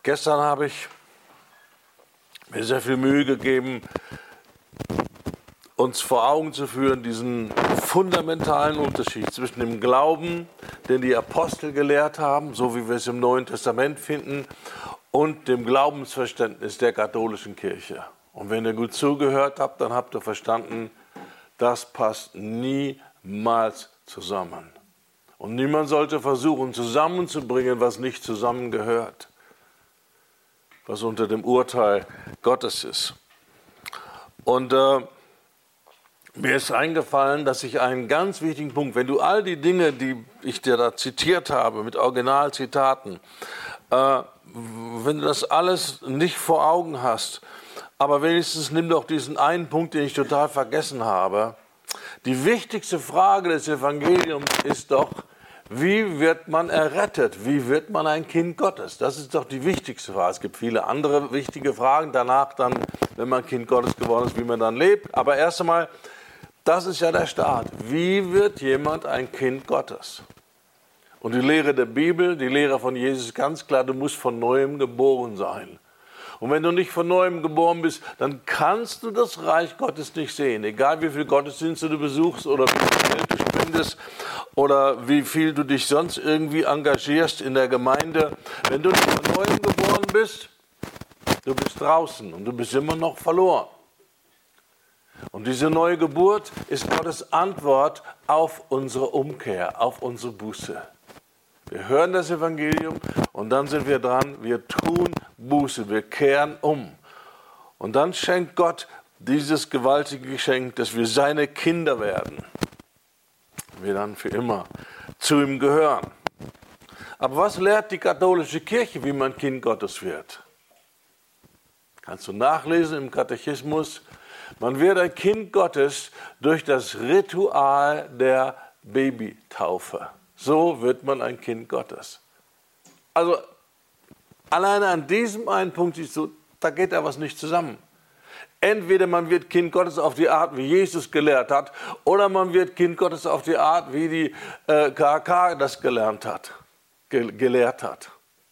Gestern habe ich mir sehr viel Mühe gegeben, uns vor Augen zu führen, diesen fundamentalen Unterschied zwischen dem Glauben, den die Apostel gelehrt haben, so wie wir es im Neuen Testament finden, und dem Glaubensverständnis der katholischen Kirche. Und wenn ihr gut zugehört habt, dann habt ihr verstanden, das passt niemals zusammen. Und niemand sollte versuchen, zusammenzubringen, was nicht zusammengehört, was unter dem Urteil Gottes ist. Und mir ist eingefallen, dass ich einen ganz wichtigen Punkt, wenn du all die Dinge, die ich dir da zitiert habe, mit Originalzitaten, wenn du das alles nicht vor Augen hast, aber wenigstens nimm doch diesen einen Punkt, den ich total vergessen habe. Die wichtigste Frage des Evangeliums ist doch, wie wird man errettet? Wie wird man ein Kind Gottes? Das ist doch die wichtigste Frage. Es gibt viele andere wichtige Fragen danach dann, wenn man Kind Gottes geworden ist, wie man dann lebt. Aber erst einmal, das ist ja der Start. Wie wird jemand ein Kind Gottes? Und die Lehre der Bibel, die Lehre von Jesus ist ganz klar, du musst von Neuem geboren sein. Und wenn du nicht von Neuem geboren bist, dann kannst du das Reich Gottes nicht sehen. Egal wie viele Gottesdienste du besuchst oder wie viel Geld du spendest oder wie viel du dich sonst irgendwie engagierst in der Gemeinde. Wenn du nicht von Neuem geboren bist, du bist draußen und du bist immer noch verloren. Und diese neue Geburt ist Gottes Antwort auf unsere Umkehr, auf unsere Buße. Wir hören das Evangelium und dann sind wir dran, wir tun Buße, wir kehren um. Und dann schenkt Gott dieses gewaltige Geschenk, dass wir seine Kinder werden. Wir dann für immer zu ihm gehören. Aber was lehrt die katholische Kirche, wie man Kind Gottes wird? Kannst du nachlesen im Katechismus. Man wird ein Kind Gottes durch das Ritual der Babytaufe. So wird man ein Kind Gottes. Also alleine an diesem einen Punkt siehst du, da geht da was nicht zusammen. Entweder man wird Kind Gottes auf die Art, wie Jesus gelehrt hat, oder man wird Kind Gottes auf die Art, wie die KK das gelehrt hat.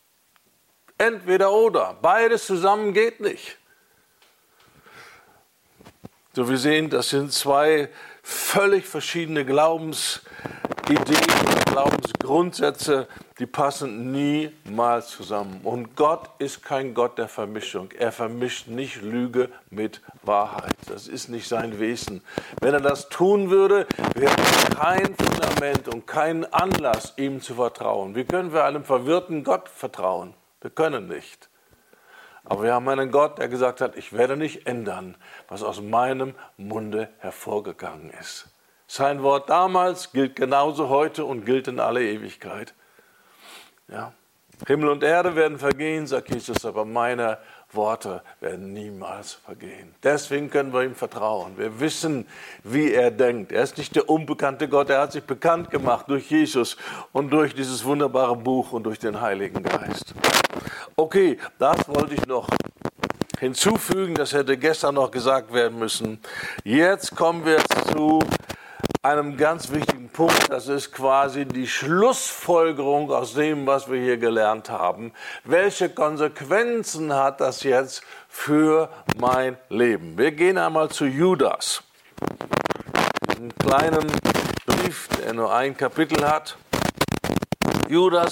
Entweder oder. Beides zusammen geht nicht. So, wir sehen, das sind zwei völlig verschiedene Glaubensideen, Glaubensgrundsätze, die passen niemals zusammen. Und Gott ist kein Gott der Vermischung. Er vermischt nicht Lüge mit Wahrheit. Das ist nicht sein Wesen. Wenn er das tun würde, wäre kein Fundament und kein Anlass, ihm zu vertrauen. Wie können wir einem verwirrten Gott vertrauen? Wir können nicht. Aber wir haben einen Gott, der gesagt hat, ich werde nicht ändern, was aus meinem Munde hervorgegangen ist. Sein Wort damals gilt genauso heute und gilt in alle Ewigkeit. Ja. Himmel und Erde werden vergehen, sagt Jesus, aber meine Worte werden niemals vergehen. Deswegen können wir ihm vertrauen. Wir wissen, wie er denkt. Er ist nicht der unbekannte Gott, er hat sich bekannt gemacht durch Jesus und durch dieses wunderbare Buch und durch den Heiligen Geist. Okay, das wollte ich noch hinzufügen, das hätte gestern noch gesagt werden müssen. Jetzt kommen wir zu einem ganz wichtigen Punkt, das ist quasi die Schlussfolgerung aus dem, was wir hier gelernt haben. Welche Konsequenzen hat das jetzt für mein Leben? Wir gehen einmal zu Judas, diesen kleinen Brief, der nur ein Kapitel hat. Judas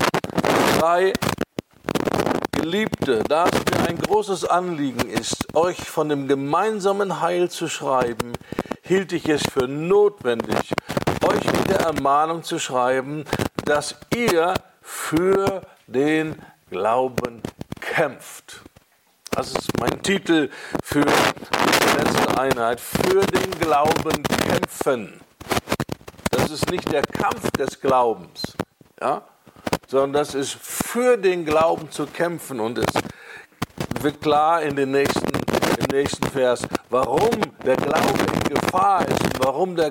3. Geliebte, da es mir ein großes Anliegen ist, euch von dem gemeinsamen Heil zu schreiben, hielt ich es für notwendig, euch mit der Ermahnung zu schreiben, dass ihr für den Glauben kämpft. Das ist mein Titel für die letzte Einheit. Für den Glauben kämpfen. Das ist nicht der Kampf des Glaubens, ja? Sondern das ist für den Glauben zu kämpfen. Und es wird klar im nächsten Vers, warum der Glaube in Gefahr ist und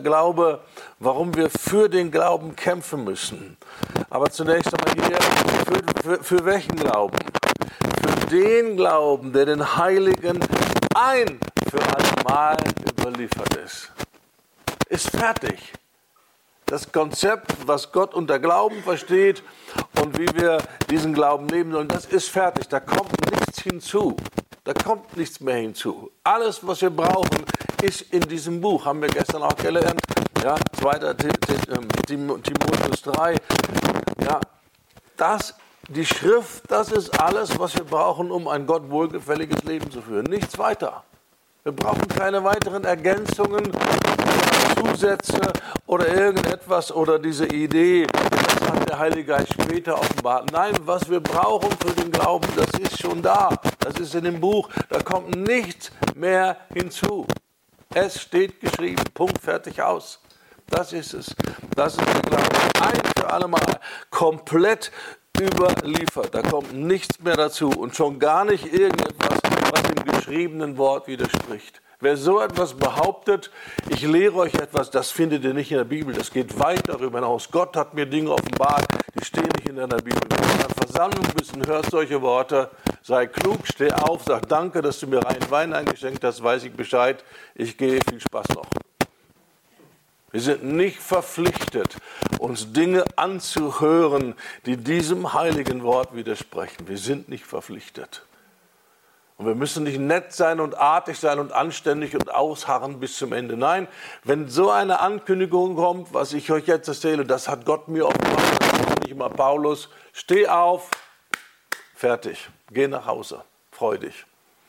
warum wir für den Glauben kämpfen müssen. Aber zunächst einmal hier, für welchen Glauben? Für den Glauben, der den Heiligen ein für allemal überliefert ist. Ist fertig. das Konzept, was Gott unter Glauben versteht und wie wir diesen Glauben leben sollen, das ist fertig. Da kommt nichts hinzu. Da kommt nichts mehr hinzu. Alles, was wir brauchen, ist in diesem Buch. Haben wir gestern auch gelernt. Ja, 2. Timotheus 3. Ja, die Schrift, das ist alles, was wir brauchen, um ein Gott wohlgefälliges Leben zu führen. Nichts weiter. Wir brauchen keine weiteren Ergänzungen, Zusätze oder irgendetwas oder diese Idee, das hat der Heilige Geist später offenbart. Nein, was wir brauchen für den Glauben, das ist schon da. Das ist in dem Buch. Da kommt nichts mehr hinzu. Es steht geschrieben. Punkt, fertig, aus. Das ist es. Das ist der Glaube. Ein für alle Mal. Komplett überliefert. Da kommt nichts mehr dazu und schon gar nicht irgendetwas, was dem geschriebenen Wort widerspricht. Wer so etwas behauptet, ich lehre euch etwas, das findet ihr nicht in der Bibel. Das geht weit darüber hinaus. Gott hat mir Dinge offenbart, die stehen nicht in deiner Bibel. Wenn du in einer Versammlung bist und hörst solche Worte, sei klug, steh auf, sag danke, dass du mir reinen Wein eingeschenkt hast, weiß ich Bescheid, ich gehe, viel Spaß noch. Wir sind nicht verpflichtet, uns Dinge anzuhören, die diesem heiligen Wort widersprechen. Wir sind nicht verpflichtet. Und wir müssen nicht nett sein und artig sein und anständig und ausharren bis zum Ende. Nein, wenn so eine Ankündigung kommt, was ich euch jetzt erzähle, das hat Gott mir offenbart, das ist nicht immer Paulus, steh auf, fertig, geh nach Hause, freu dich.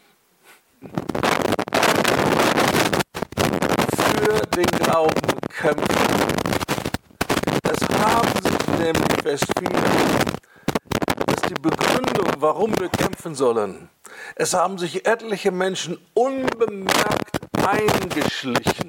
Für den Glauben kämpfen. Es haben sich nämlich Vers 4, das ist die Begründung, warum wir kämpfen sollen. Es haben sich etliche Menschen unbemerkt eingeschlichen.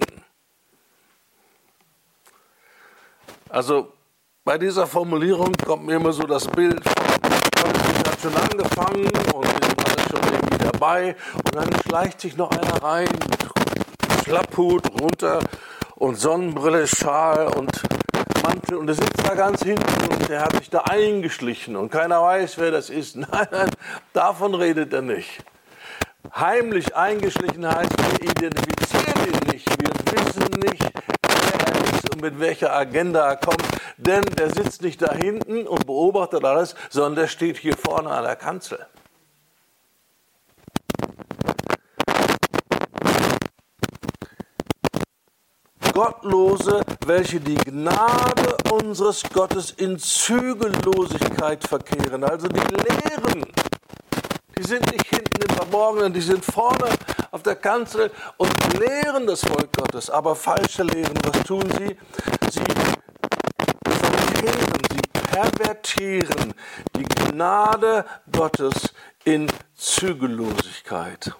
Also bei dieser Formulierung kommt mir immer so das Bild von, ich habe schon angefangen und wir sind alle schon irgendwie dabei und dann schleicht sich noch einer rein, Schlapphut runter und Sonnenbrille, Schal und Mantel und der sitzt da ganz hinten und der hat sich da eingeschlichen und keiner weiß, wer das ist. Nein, nein, davon redet er nicht. Heimlich eingeschlichen heißt, wir identifizieren ihn nicht, wir wissen nicht, wer er ist und mit welcher Agenda er kommt, denn der sitzt nicht da hinten und beobachtet alles, sondern der steht hier vorne an der Kanzel. Gottlose, welche die Gnade unseres Gottes in Zügellosigkeit verkehren. Also die Lehren, die sind nicht hinten im Verborgenen, die sind vorne auf der Kanzel und lehren das Volk Gottes. Aber falsche Lehren, was tun sie? Sie verkehren, sie pervertieren die Gnade Gottes in Zügellosigkeit.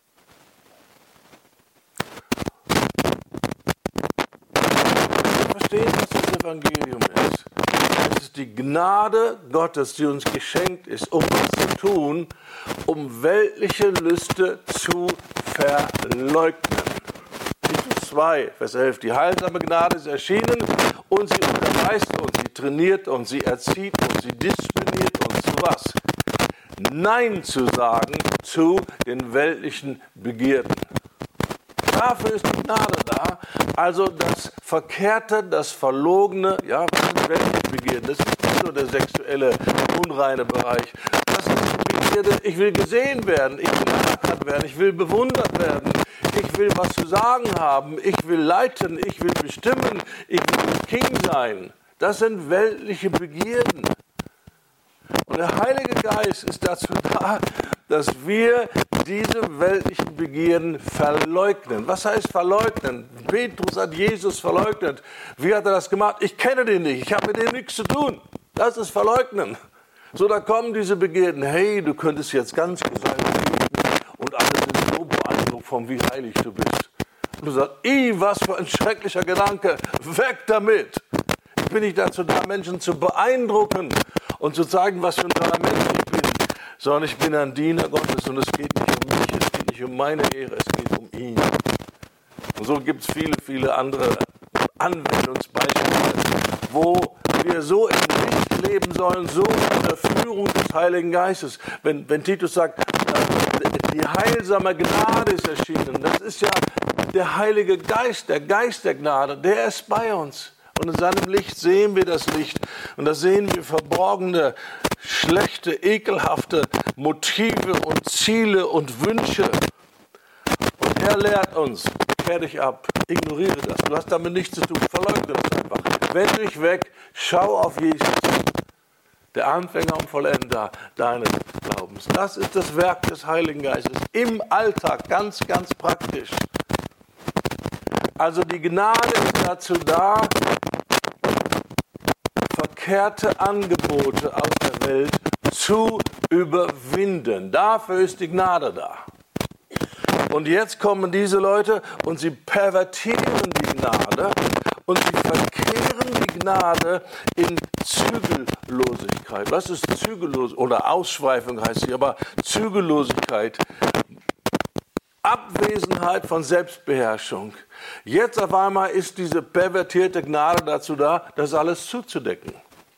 Verstehen, was das Evangelium ist. Es ist die Gnade Gottes, die uns geschenkt ist, um was zu tun, um weltliche Lüste zu verleugnen. Titus 2, Vers 11. Die heilsame Gnade ist erschienen und sie unterweist uns, sie trainiert uns, sie erzieht uns, sie diszipliniert uns zu was? Nein zu sagen zu den weltlichen Begierden. Dafür ist die Gnade da. Also das Verkehrte, das Verlogene, ja, was sind weltliche Begierden? Das ist nicht nur der sexuelle, unreine Bereich. Das ist die Begierde, ich will gesehen werden, ich will anerkannt werden, ich will bewundert werden, ich will was zu sagen haben, ich will leiten, ich will bestimmen, ich will King sein. Das sind weltliche Begierden. Und der Heilige Geist ist dazu da, dass wir diese weltlichen Begierden verleugnen. Was heißt verleugnen? Petrus hat Jesus verleugnet. Wie hat er das gemacht? Ich kenne den nicht, ich habe mit dem nichts zu tun. Das ist verleugnen. So, da kommen diese Begierden. Hey, du könntest jetzt ganz gesalbt beten und alle sind so beeindruckt von wie heilig du bist. Und du sagst, was für ein schrecklicher Gedanke, weg damit. Ich bin nicht dazu da, Menschen zu beeindrucken und zu zeigen, was für ein toller Mensch ich bin, sondern ich bin ein Diener Gottes und es geht nicht um mich, es geht nicht um meine Ehre, es geht um ihn. Und so gibt es viele, viele andere Anwendungsbeispiele, wo wir so im Licht leben sollen, so unter Führung des Heiligen Geistes. Wenn Titus sagt, die heilsame Gnade ist erschienen, das ist ja der Heilige Geist der Gnade, der ist bei uns. Und in seinem Licht sehen wir das Licht. Und da sehen wir verborgene, schlechte, ekelhafte Motive und Ziele und Wünsche. Und er lehrt uns, kehr dich ab, ignoriere das. Du hast damit nichts zu tun, verleugne das einfach. Wende dich weg, schau auf Jesus, der Anfänger und Vollender deines Glaubens. Das ist das Werk des Heiligen Geistes im Alltag, ganz, ganz praktisch. Also die Gnade ist dazu da, verkehrte Angebote aus der Welt zu überwinden. Dafür ist die Gnade da. Und jetzt kommen diese Leute und sie pervertieren die Gnade und sie verkehren die Gnade in Zügellosigkeit. Was ist Zügellosigkeit? Oder Ausschweifung heißt sie, aber Zügellosigkeit. Abwesenheit von Selbstbeherrschung. Jetzt auf einmal ist diese pervertierte Gnade dazu da, das alles zuzudecken.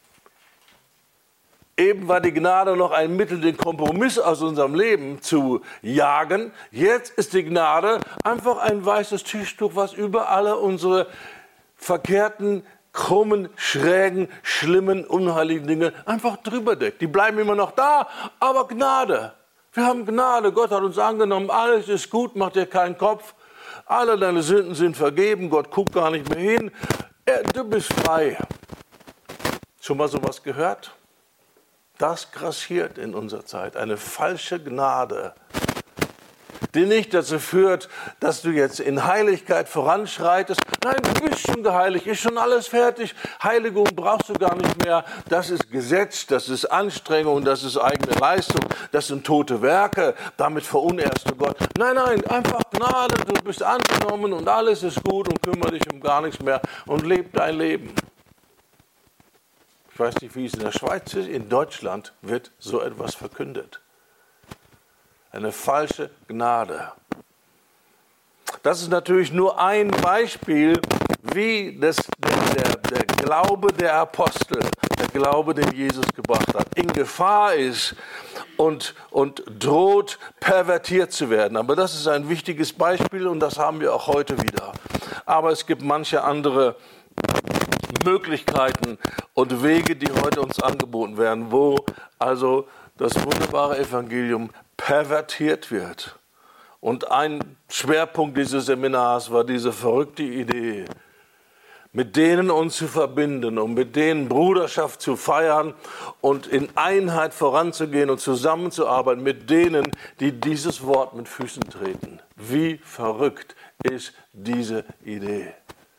Eben war die Gnade noch ein Mittel, den Kompromiss aus unserem Leben zu jagen. Jetzt ist die Gnade einfach ein weißes Tischtuch, was über alle unsere verkehrten, krummen, schrägen, schlimmen, unheiligen Dinge einfach drüber deckt. Die bleiben immer noch da, aber Gnade. Wir haben Gnade, Gott hat uns angenommen, alles ist gut, mach dir keinen Kopf. Alle deine Sünden sind vergeben, Gott guckt gar nicht mehr hin. Du bist frei. Schon mal sowas gehört? Das grassiert in unserer Zeit, eine falsche Gnade, die nicht dazu führt, dass du jetzt in Heiligkeit voranschreitest. Nein, du bist schon geheiligt, ist schon alles fertig. Heiligung brauchst du gar nicht mehr. Das ist Gesetz, das ist Anstrengung, das ist eigene Leistung, das sind tote Werke. Damit verunehrst du Gott. Nein, nein, einfach Gnade, du bist angenommen und alles ist gut und kümmere dich um gar nichts mehr und leb dein Leben. Ich weiß nicht, wie es in der Schweiz ist. In Deutschland wird so etwas verkündet. Eine falsche Gnade. Das ist natürlich nur ein Beispiel, wie der Glaube der Apostel, der Glaube, den Jesus gebracht hat, in Gefahr ist und droht, pervertiert zu werden. Aber das ist ein wichtiges Beispiel und das haben wir auch heute wieder. Aber es gibt manche andere Möglichkeiten und Wege, die heute uns angeboten werden, wo also das wunderbare Evangelium pervertiert wird. Und ein Schwerpunkt dieses Seminars war diese verrückte Idee, mit denen uns zu verbinden und mit denen Bruderschaft zu feiern und in Einheit voranzugehen und zusammenzuarbeiten mit denen, die dieses Wort mit Füßen treten. Wie verrückt ist diese Idee?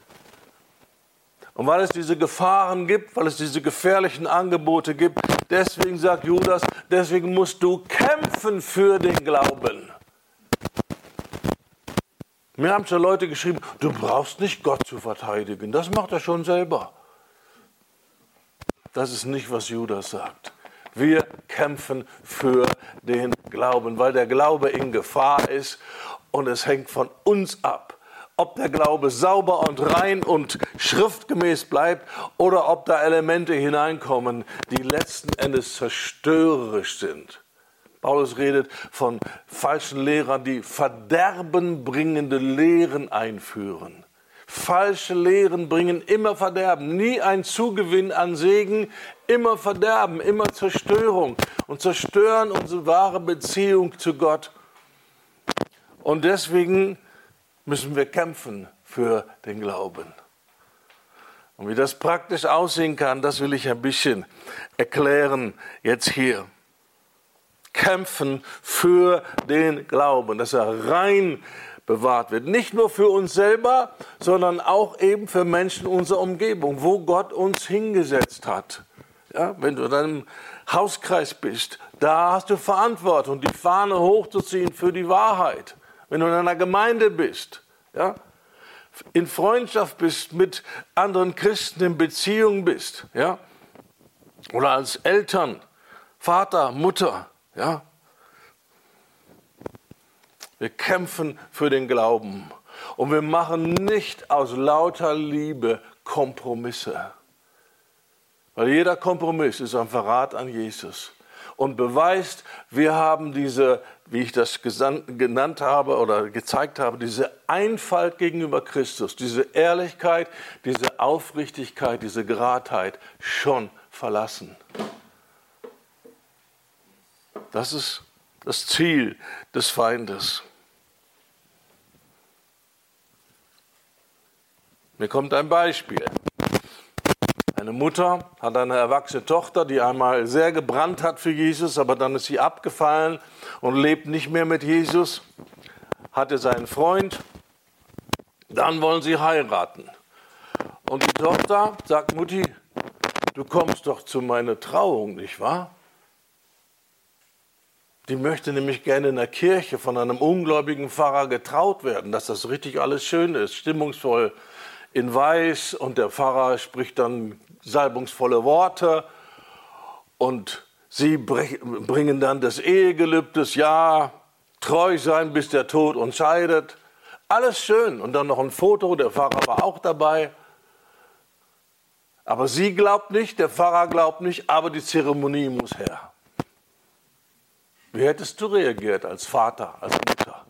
Und weil es diese Gefahren gibt, weil es diese gefährlichen Angebote gibt, deswegen sagt Judas, deswegen musst du kämpfen für den Glauben. Mir haben schon Leute geschrieben, du brauchst nicht Gott zu verteidigen, das macht er schon selber. Das ist nicht, was Judas sagt. Wir kämpfen für den Glauben, weil der Glaube in Gefahr ist und es hängt von uns ab, ob der Glaube sauber und rein und schriftgemäß bleibt oder ob da Elemente hineinkommen, die letzten Endes zerstörerisch sind. Paulus redet von falschen Lehrern, die verderbenbringende Lehren einführen. Falsche Lehren bringen immer Verderben, nie ein Zugewinn an Segen, immer Verderben, immer Zerstörung und zerstören unsere wahre Beziehung zu Gott. Und deswegen müssen wir kämpfen für den Glauben. Und wie das praktisch aussehen kann, das will ich ein bisschen erklären jetzt hier. Kämpfen für den Glauben, dass er rein bewahrt wird. Nicht nur für uns selber, sondern auch eben für Menschen in unserer Umgebung, wo Gott uns hingesetzt hat. Ja, wenn du in deinem Hauskreis bist, da hast du Verantwortung, die Fahne hochzuziehen für die Wahrheit. Wenn du in einer Gemeinde bist, ja, in Freundschaft bist, mit anderen Christen in Beziehung bist, ja, oder als Eltern, Vater, Mutter, ja. Wir kämpfen für den Glauben und wir machen nicht aus lauter Liebe Kompromisse. Weil jeder Kompromiss ist ein Verrat an Jesus. und beweist, wir haben diese, wie ich das genannt habe oder gezeigt habe, diese Einfalt gegenüber Christus, diese Ehrlichkeit, diese Aufrichtigkeit, diese Geradheit schon verlassen. Das ist das Ziel des Feindes. Mir kommt ein Beispiel. Eine Mutter hat eine erwachsene Tochter, die einmal sehr gebrannt hat für Jesus, aber dann ist sie abgefallen und lebt nicht mehr mit Jesus, hatte seinen Freund, dann wollen sie heiraten. Und die Tochter sagt, Mutti, du kommst doch zu meiner Trauung, nicht wahr? Die möchte nämlich gerne in der Kirche von einem ungläubigen Pfarrer getraut werden, dass das richtig alles schön ist, stimmungsvoll in Weiß, und der Pfarrer spricht dann salbungsvolle Worte und sie bringen dann das Ehegelübde, ja, treu sein, bis der Tod uns scheidet. Alles schön. Und dann noch ein Foto, der Pfarrer war auch dabei. Aber sie glaubt nicht, der Pfarrer glaubt nicht, aber die Zeremonie muss her. Wie hättest du reagiert als Vater, als Mutter?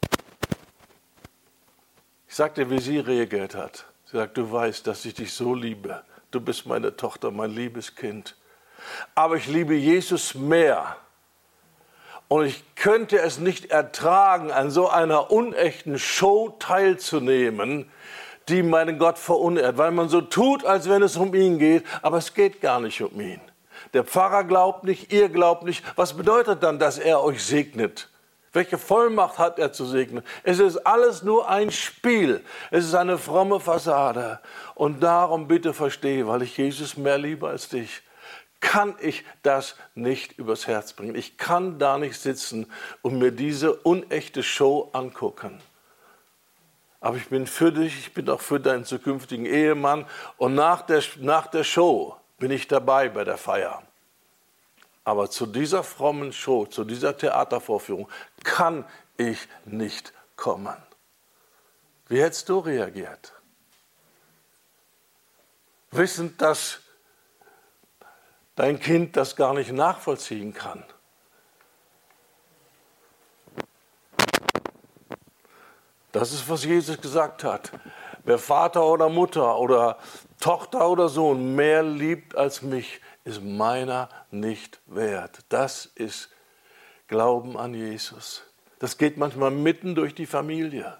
Ich sag dir, wie sie reagiert hat. Sie sagt, du weißt, dass ich dich so liebe. Du bist meine Tochter, mein liebes Kind. Aber ich liebe Jesus mehr. Und ich könnte es nicht ertragen, an so einer unechten Show teilzunehmen, die meinen Gott verunehrt. Weil man so tut, als wenn es um ihn geht, aber es geht gar nicht um ihn. Der Pfarrer glaubt nicht, ihr glaubt nicht. Was bedeutet dann, dass er euch segnet? Welche Vollmacht hat er zu segnen? Es ist alles nur ein Spiel. Es ist eine fromme Fassade. Und darum bitte verstehe, weil ich Jesus mehr liebe als dich, kann ich das nicht übers Herz bringen. Ich kann da nicht sitzen und mir diese unechte Show angucken. Aber ich bin für dich, ich bin auch für deinen zukünftigen Ehemann. Und nach der Show bin ich dabei bei der Feier. Aber zu dieser frommen Show, zu dieser Theatervorführung kann ich nicht kommen. Wie hättest du reagiert? Wissend, dass dein Kind das gar nicht nachvollziehen kann. Das ist, was Jesus gesagt hat. Wer Vater oder Mutter oder Tochter oder Sohn mehr liebt als mich, ist meiner nicht wert. Das ist Glauben an Jesus. Das geht manchmal mitten durch die Familie.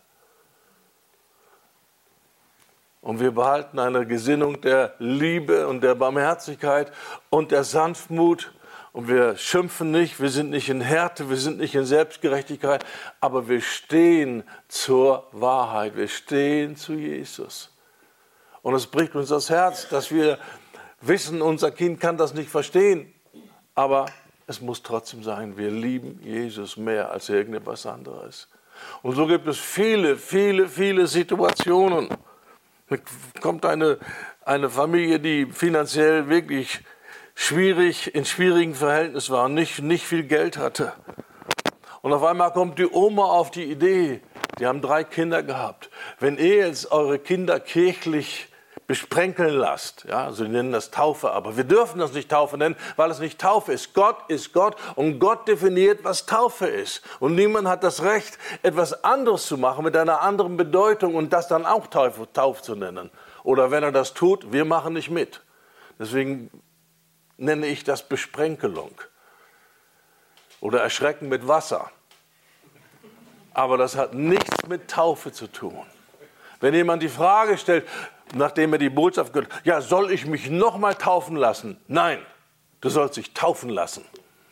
Und wir behalten eine Gesinnung der Liebe und der Barmherzigkeit und der Sanftmut. Und wir schimpfen nicht, wir sind nicht in Härte, wir sind nicht in Selbstgerechtigkeit, aber wir stehen zur Wahrheit, wir stehen zu Jesus. Und es bricht uns das Herz, dass wir wissen, unser Kind kann das nicht verstehen, aber es muss trotzdem sein, wir lieben Jesus mehr als irgendetwas anderes. Und so gibt es viele, viele, viele Situationen. Es kommt eine Familie, die finanziell wirklich in schwierigen Verhältnissen war und nicht viel Geld hatte. Und auf einmal kommt die Oma auf die Idee, die haben 3 Kinder gehabt, wenn ihr jetzt eure Kinder kirchlich besprenkeln lasst, ja, sie nennen das Taufe, aber wir dürfen das nicht Taufe nennen, weil es nicht Taufe ist. Gott ist Gott und Gott definiert, was Taufe ist. Und niemand hat das Recht, etwas anderes zu machen mit einer anderen Bedeutung und das dann auch Taufe zu nennen. Oder wenn er das tut, wir machen nicht mit. Deswegen nenne ich das Besprenkelung oder Erschrecken mit Wasser. Aber das hat nichts mit Taufe zu tun. Wenn jemand die Frage stellt, nachdem er die Botschaft gehört hat, ja, soll ich mich nochmal taufen lassen? Nein, du sollst dich taufen lassen.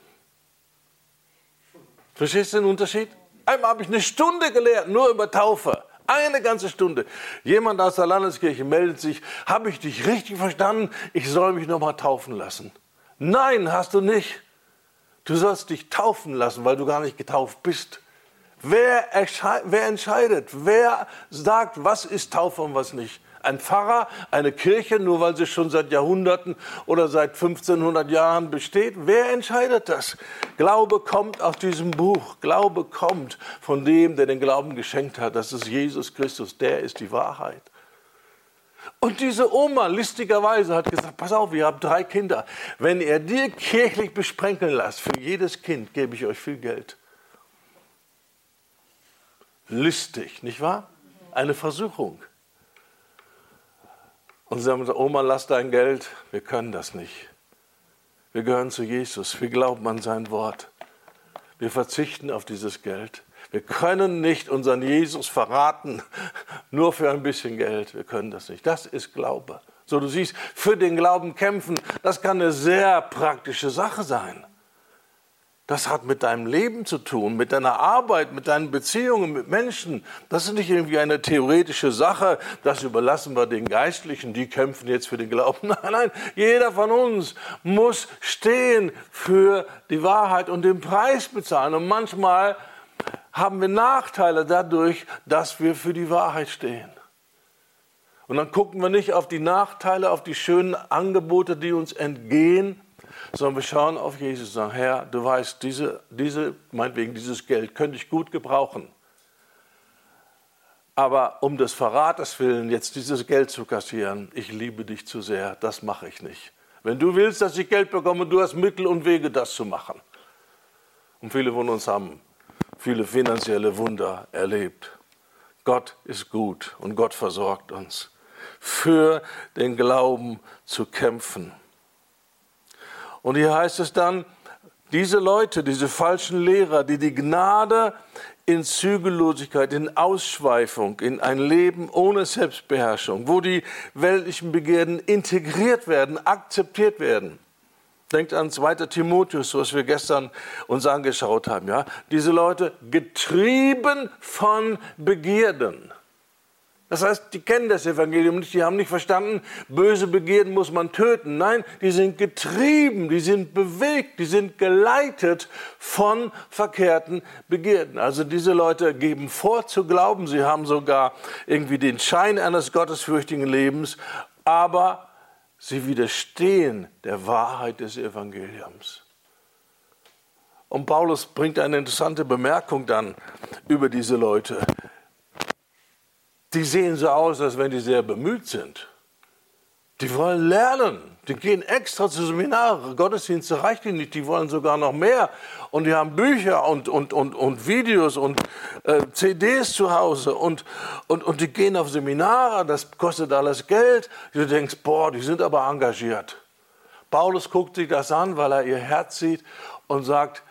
Verstehst du den Unterschied? Einmal habe ich eine Stunde gelehrt, nur über Taufe. Eine ganze Stunde. Jemand aus der Landeskirche meldet sich, habe ich dich richtig verstanden? Ich soll mich nochmal taufen lassen. Nein, hast du nicht. Du sollst dich taufen lassen, weil du gar nicht getauft bist. Wer entscheidet? Wer sagt, was ist Taufe und was nicht? Ein Pfarrer, eine Kirche, nur weil sie schon seit Jahrhunderten oder seit 1500 Jahren besteht? Wer entscheidet das? Glaube kommt aus diesem Buch. Glaube kommt von dem, der den Glauben geschenkt hat. Das ist Jesus Christus, der ist die Wahrheit. Und diese Oma listigerweise hat gesagt, pass auf, ihr habt 3 Kinder. Wenn ihr die kirchlich besprenkeln lasst, für jedes Kind gebe ich euch viel Geld. Listig, nicht wahr? Eine Versuchung. Und sie haben gesagt, Oma, lass dein Geld, wir können das nicht. Wir gehören zu Jesus, wir glauben an sein Wort. Wir verzichten auf dieses Geld. Wir können nicht unseren Jesus verraten, nur für ein bisschen Geld. Wir können das nicht. Das ist Glaube. So, du siehst, für den Glauben kämpfen, das kann eine sehr praktische Sache sein. Das hat mit deinem Leben zu tun, mit deiner Arbeit, mit deinen Beziehungen mit Menschen. Das ist nicht irgendwie eine theoretische Sache, das überlassen wir den Geistlichen, die kämpfen jetzt für den Glauben. Nein, nein, jeder von uns muss stehen für die Wahrheit und den Preis bezahlen. Und manchmal haben wir Nachteile dadurch, dass wir für die Wahrheit stehen. Und dann gucken wir nicht auf die Nachteile, auf die schönen Angebote, die uns entgehen, sondern wir schauen auf Jesus und sagen, Herr, du weißt, meinetwegen dieses Geld könnte ich gut gebrauchen. Aber um des Verrates willen, jetzt dieses Geld zu kassieren, ich liebe dich zu sehr, das mache ich nicht. Wenn du willst, dass ich Geld bekomme, du hast Mittel und Wege, das zu machen. Und viele von uns haben viele finanzielle Wunder erlebt. Gott ist gut und Gott versorgt uns. Für den Glauben zu kämpfen. Und hier heißt es dann, diese Leute, diese falschen Lehrer, die die Gnade in Zügellosigkeit, in Ausschweifung, in ein Leben ohne Selbstbeherrschung, wo die weltlichen Begierden integriert werden, akzeptiert werden. Denkt an 2. Timotheus, was wir gestern uns angeschaut haben. Ja? Diese Leute getrieben von Begierden. Das heißt, die kennen das Evangelium nicht, die haben nicht verstanden, böse Begierden muss man töten. Nein, die sind getrieben, die sind bewegt, die sind geleitet von verkehrten Begierden. Also diese Leute geben vor zu glauben, sie haben sogar irgendwie den Schein eines gottesfürchtigen Lebens, aber sie widerstehen der Wahrheit des Evangeliums. Und Paulus bringt eine interessante Bemerkung dann über diese Leute. Die sehen so aus, als wenn die sehr bemüht sind. Die wollen lernen. Die gehen extra zu Seminaren. Gottesdienste reicht ihnen nicht. Die wollen sogar noch mehr. Und die haben Bücher und Videos und CDs zu Hause. Und die gehen auf Seminare. Das kostet alles Geld. Du denkst, boah, die sind aber engagiert. Paulus guckt sich das an, weil er ihr Herz sieht und sagt,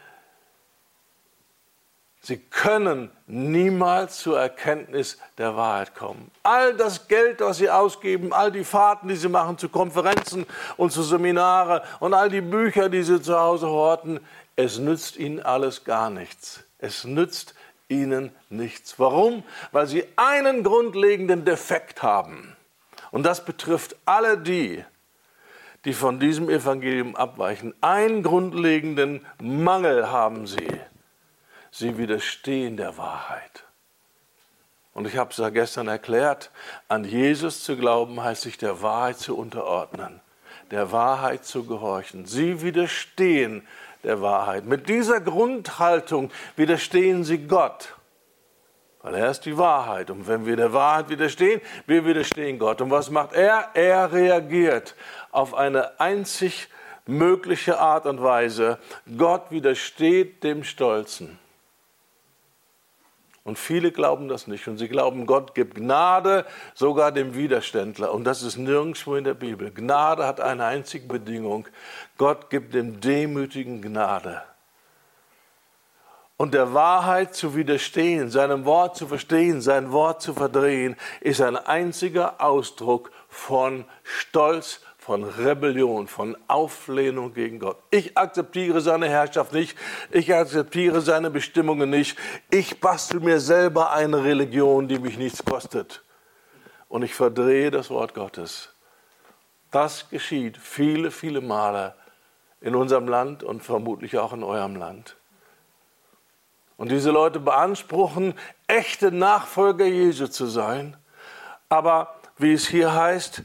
sie können niemals zur Erkenntnis der Wahrheit kommen. All das Geld, das sie ausgeben, all die Fahrten, die sie machen zu Konferenzen und zu Seminare und all die Bücher, die sie zu Hause horten, es nützt ihnen alles gar nichts. Es nützt ihnen nichts. Warum? Weil sie einen grundlegenden Defekt haben. Und das betrifft alle die von diesem Evangelium abweichen. Einen grundlegenden Mangel haben sie. Sie widerstehen der Wahrheit. Und ich habe es ja gestern erklärt, an Jesus zu glauben, heißt sich der Wahrheit zu unterordnen, der Wahrheit zu gehorchen. Sie widerstehen der Wahrheit. Mit dieser Grundhaltung widerstehen sie Gott, weil er ist die Wahrheit. Und wenn wir der Wahrheit widerstehen, wir widerstehen Gott. Und was macht er? Er reagiert auf eine einzig mögliche Art und Weise. Gott widersteht dem Stolzen. Und viele glauben das nicht. Und sie glauben, Gott gibt Gnade sogar dem Widerständler. Und das ist nirgendwo in der Bibel. Gnade hat eine einzige Bedingung. Gott gibt dem Demütigen Gnade. Und der Wahrheit zu widerstehen, seinem Wort zu verstehen, sein Wort zu verdrehen, ist ein einziger Ausdruck von Stolz, von Rebellion, von Auflehnung gegen Gott. Ich akzeptiere seine Herrschaft nicht, ich akzeptiere seine Bestimmungen nicht, ich bastel mir selber eine Religion, die mich nichts kostet. Und ich verdrehe das Wort Gottes. Das geschieht viele, viele Male in unserem Land und vermutlich auch in eurem Land. Und diese Leute beanspruchen, echte Nachfolger Jesu zu sein, aber wie es hier heißt,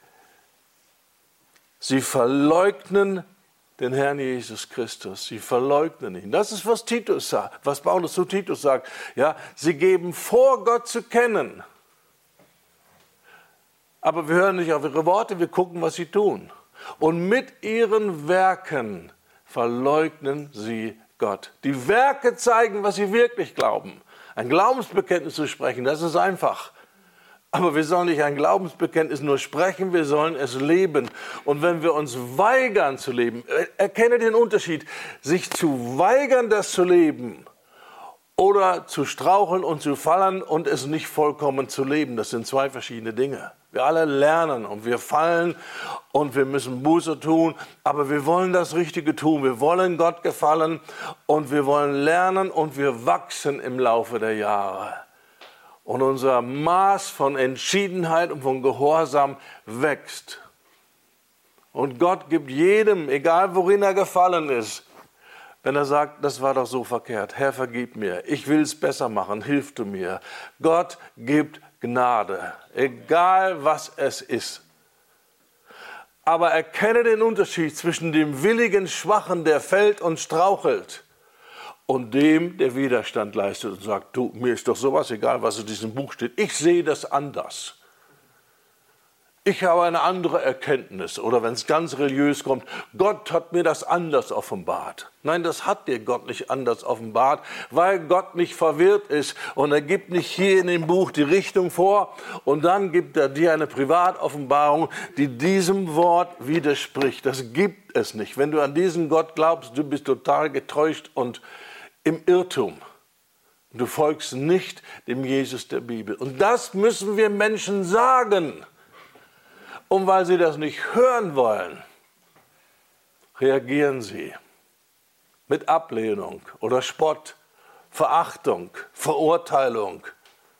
sie verleugnen den Herrn Jesus Christus. Sie verleugnen ihn. Das ist, was Titus sagt, was Paulus zu Titus sagt. Ja, sie geben vor, Gott zu kennen. Aber wir hören nicht auf ihre Worte, wir gucken, was sie tun. Und mit ihren Werken verleugnen sie Gott. Die Werke zeigen, was sie wirklich glauben. Ein Glaubensbekenntnis zu sprechen, das ist einfach. Aber wir sollen nicht ein Glaubensbekenntnis nur sprechen, wir sollen es leben. Und wenn wir uns weigern zu leben, erkenne den Unterschied, sich zu weigern, das zu leben oder zu straucheln und zu fallen und es nicht vollkommen zu leben, das sind zwei verschiedene Dinge. Wir alle lernen und wir fallen und wir müssen Buße tun, aber wir wollen das Richtige tun. Wir wollen Gott gefallen und wir wollen lernen und wir wachsen im Laufe der Jahre. Und unser Maß von Entschiedenheit und von Gehorsam wächst. Und Gott gibt jedem, egal worin er gefallen ist, wenn er sagt, das war doch so verkehrt, Herr, vergib mir, ich will es besser machen, hilf du mir. Gott gibt Gnade, egal was es ist. Aber erkenne den Unterschied zwischen dem willigen Schwachen, der fällt und strauchelt, und dem, der Widerstand leistet und sagt, du, mir ist doch sowas egal, was in diesem Buch steht. Ich sehe das anders. Ich habe eine andere Erkenntnis. Oder wenn es ganz religiös kommt, Gott hat mir das anders offenbart. Nein, das hat dir Gott nicht anders offenbart, weil Gott nicht verwirrt ist. Und er gibt nicht hier in dem Buch die Richtung vor und dann gibt er dir eine Privatoffenbarung, die diesem Wort widerspricht. Das gibt es nicht. Wenn du an diesen Gott glaubst, du bist total getäuscht und im Irrtum. Du folgst nicht dem Jesus der Bibel. Und das müssen wir Menschen sagen. Und weil sie das nicht hören wollen, reagieren sie mit Ablehnung oder Spott, Verachtung, Verurteilung.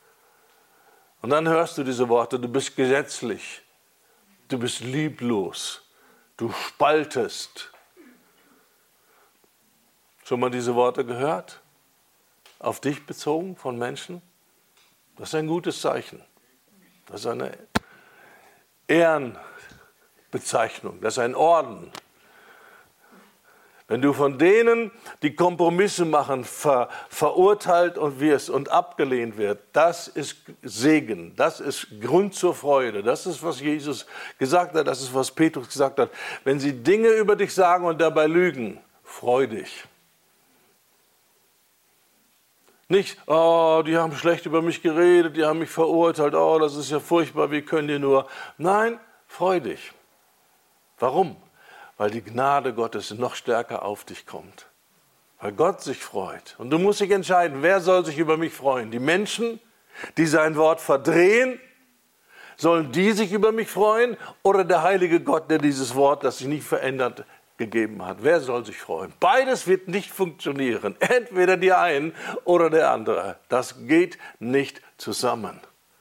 Und dann hörst du diese Worte, du bist gesetzlich, du bist lieblos, du spaltest. Schon mal diese Worte gehört? Auf dich bezogen von Menschen? Das ist ein gutes Zeichen. Das ist eine Ehrenbezeichnung, das ist ein Orden. Wenn du von denen, die Kompromisse machen, verurteilt und wirst und abgelehnt wird, das ist Segen, das ist Grund zur Freude. Das ist, was Jesus gesagt hat, das ist, was Petrus gesagt hat. Wenn sie Dinge über dich sagen und dabei lügen, freu dich. Nicht, oh, die haben schlecht über mich geredet, die haben mich verurteilt, oh, das ist ja furchtbar, wie können die nur. Nein, freu dich. Warum? Weil die Gnade Gottes noch stärker auf dich kommt. Weil Gott sich freut. Und du musst dich entscheiden, wer soll sich über mich freuen? Die Menschen, die sein Wort verdrehen, sollen die sich über mich freuen? Oder der heilige Gott, der dieses Wort, das sich nicht verändert, gegeben hat? Wer soll sich freuen? Beides wird nicht funktionieren. Entweder die einen oder der andere. Das geht nicht zusammen.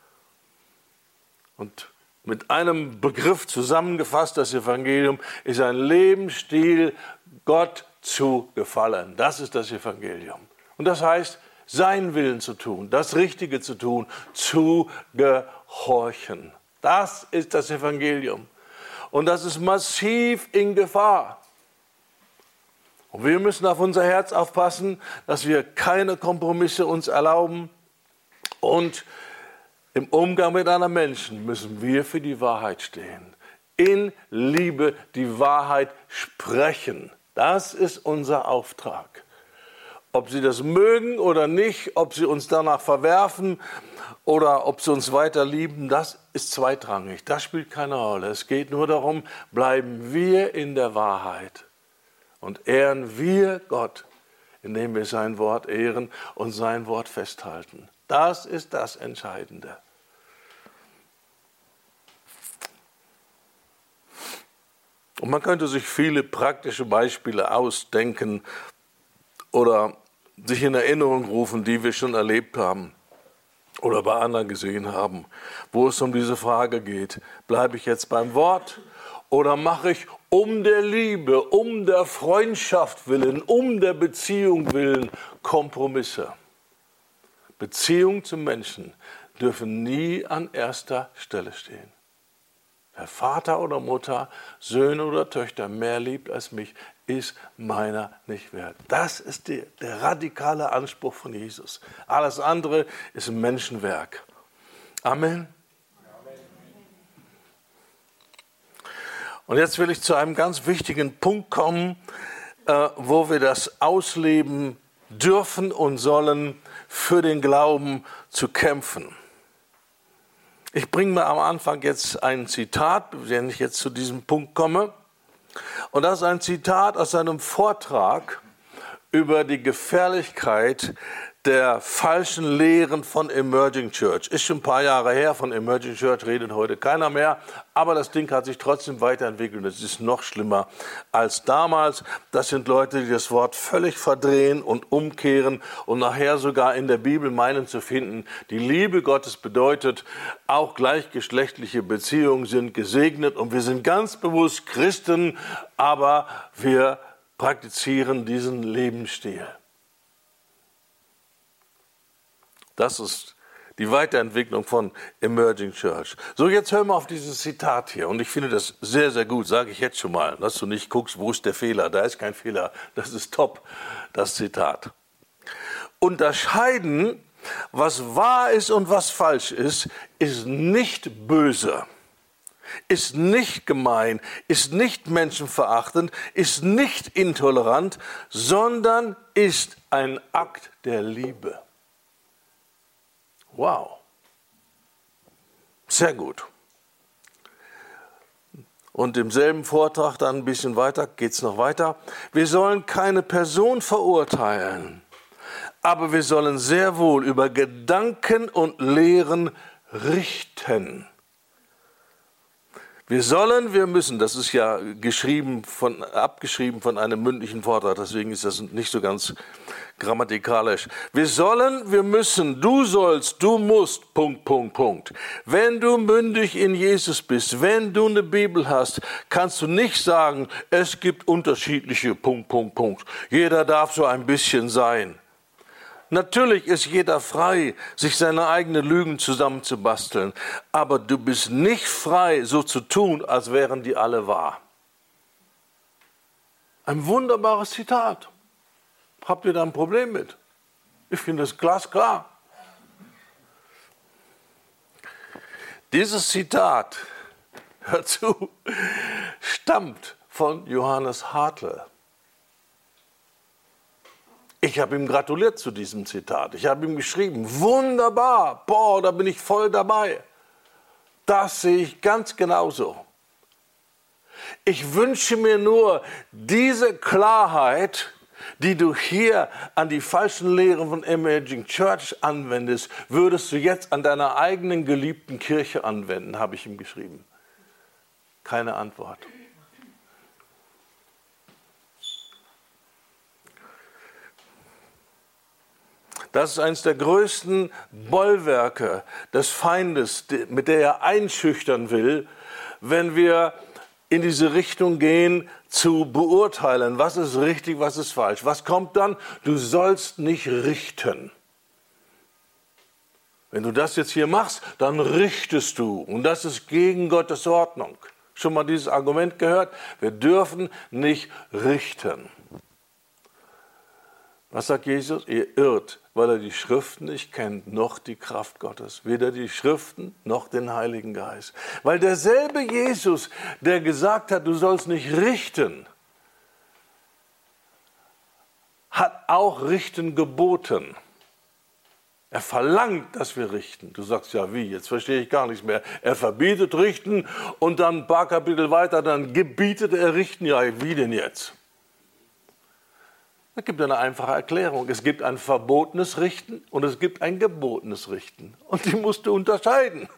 Und mit einem Begriff zusammengefasst, das Evangelium ist ein Lebensstil, Gott zu gefallen. Das ist das Evangelium. Und das heißt, seinen Willen zu tun, das Richtige zu tun, zu gehorchen. Das ist das Evangelium. Und das ist massiv in Gefahr. Und wir müssen auf unser Herz aufpassen, dass wir keine Kompromisse uns erlauben. Und im Umgang mit anderen Menschen müssen wir für die Wahrheit stehen. In Liebe die Wahrheit sprechen. Das ist unser Auftrag. Ob sie das mögen oder nicht, ob sie uns danach verwerfen oder ob sie uns weiter lieben, das ist zweitrangig. Das spielt keine Rolle. Es geht nur darum, bleiben wir in der Wahrheit. Und ehren wir Gott, indem wir sein Wort ehren und sein Wort festhalten. Das ist das Entscheidende. Und man könnte sich viele praktische Beispiele ausdenken oder sich in Erinnerung rufen, die wir schon erlebt haben oder bei anderen gesehen haben, wo es um diese Frage geht. Bleibe ich jetzt beim Wort oder mache ich um der Liebe, um der Freundschaft willen, um der Beziehung willen Kompromisse? Beziehungen zu Menschen dürfen nie an erster Stelle stehen. Wer Vater oder Mutter, Söhne oder Töchter mehr liebt als mich, ist meiner nicht wert. Das ist der radikale Anspruch von Jesus. Alles andere ist ein Menschenwerk. Amen. Und jetzt will ich zu einem ganz wichtigen Punkt kommen, wo wir das ausleben dürfen und sollen, für den Glauben zu kämpfen. Ich bringe mal am Anfang jetzt ein Zitat, wenn ich jetzt zu diesem Punkt komme. Und das ist ein Zitat aus einem Vortrag über die Gefährlichkeit der falschen Lehren von Emerging Church. Ist schon ein paar Jahre her, von Emerging Church redet heute keiner mehr, aber das Ding hat sich trotzdem weiterentwickelt und es ist noch schlimmer als damals. Das sind Leute, die das Wort völlig verdrehen und umkehren und nachher sogar in der Bibel meinen zu finden, die Liebe Gottes bedeutet, auch gleichgeschlechtliche Beziehungen sind gesegnet und wir sind ganz bewusst Christen, aber wir praktizieren diesen Lebensstil. Das ist die Weiterentwicklung von Emerging Church. So, jetzt hören wir auf dieses Zitat hier. Und ich finde das sehr, sehr gut, sage ich jetzt schon mal, dass du nicht guckst, wo ist der Fehler. Da ist kein Fehler, das ist top, das Zitat. Unterscheiden, was wahr ist und was falsch ist nicht böse, ist nicht gemein, ist nicht menschenverachtend, ist nicht intolerant, sondern ist ein Akt der Liebe. Wow, sehr gut. Und im selben Vortrag dann ein bisschen weiter, geht es noch weiter. Wir sollen keine Person verurteilen, aber wir sollen sehr wohl über Gedanken und Lehren richten. Wir müssen, das ist ja abgeschrieben von einem mündlichen Vortrag, deswegen ist das nicht so ganz grammatikalisch. Wir müssen, du sollst, du musst, .. Wenn du mündig in Jesus bist, wenn du eine Bibel hast, kannst du nicht sagen, es gibt unterschiedliche ... Jeder darf so ein bisschen sein. Natürlich ist jeder frei, sich seine eigenen Lügen zusammenzubasteln, aber du bist nicht frei, so zu tun, als wären die alle wahr. Ein wunderbares Zitat. Habt ihr da ein Problem mit? Ich finde es glasklar. Dieses Zitat, hör zu, stammt von Johannes Hartl. Ich habe ihm gratuliert zu diesem Zitat. Ich habe ihm geschrieben, wunderbar, boah, da bin ich voll dabei. Das sehe ich ganz genauso. Ich wünsche mir nur diese Klarheit, die du hier an die falschen Lehren von Emerging Church anwendest, würdest du jetzt an deiner eigenen geliebten Kirche anwenden, habe ich ihm geschrieben. Keine Antwort. Das ist eines der größten Bollwerke des Feindes, mit der er einschüchtern will, wenn wir in diese Richtung gehen, zu beurteilen, was ist richtig, was ist falsch. Was kommt dann? Du sollst nicht richten. Wenn du das jetzt hier machst, dann richtest du. Und das ist gegen Gottes Ordnung. Schon mal dieses Argument gehört? Wir dürfen nicht richten. Was sagt Jesus? Ihr irrt, weil er die Schriften nicht kennt, noch die Kraft Gottes. Weder die Schriften noch den Heiligen Geist. Weil derselbe Jesus, der gesagt hat, du sollst nicht richten, hat auch richten geboten. Er verlangt, dass wir richten. Du sagst, ja wie, jetzt verstehe ich gar nichts mehr. Er verbietet richten und dann ein paar Kapitel weiter, dann gebietet er richten. Ja, wie denn jetzt? Es gibt eine einfache Erklärung. Es gibt ein verbotenes Richten und es gibt ein gebotenes Richten. Und die musst du unterscheiden.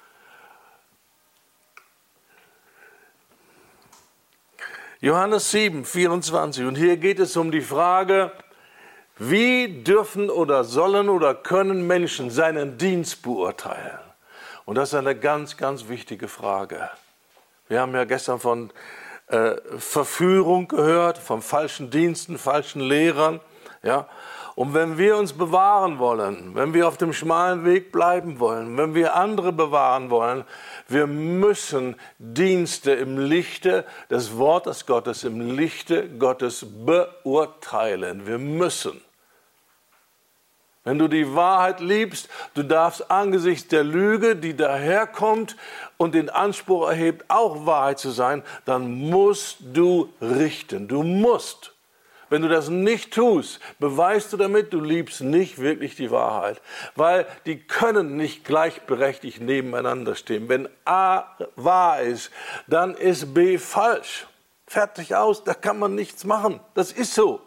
Johannes 7, 24. Und hier geht es um die Frage, wie dürfen oder sollen oder können Menschen seinen Dienst beurteilen? Und das ist eine ganz, ganz wichtige Frage. Wir haben ja gestern von Verführung gehört, von falschen Diensten, falschen Lehrern. Ja? Und wenn wir uns bewahren wollen, wenn wir auf dem schmalen Weg bleiben wollen, wenn wir andere bewahren wollen, wir müssen Dienste im Lichte des Wortes Gottes, im Lichte Gottes beurteilen. Wir müssen. Wenn du die Wahrheit liebst, du darfst angesichts der Lüge, die daherkommt und den Anspruch erhebt, auch Wahrheit zu sein, dann musst du richten. Du musst. Wenn du das nicht tust, beweist du damit, du liebst nicht wirklich die Wahrheit. Weil die können nicht gleichberechtigt nebeneinander stehen. Wenn A wahr ist, dann ist B falsch. Fertig aus, da kann man nichts machen. Das ist so.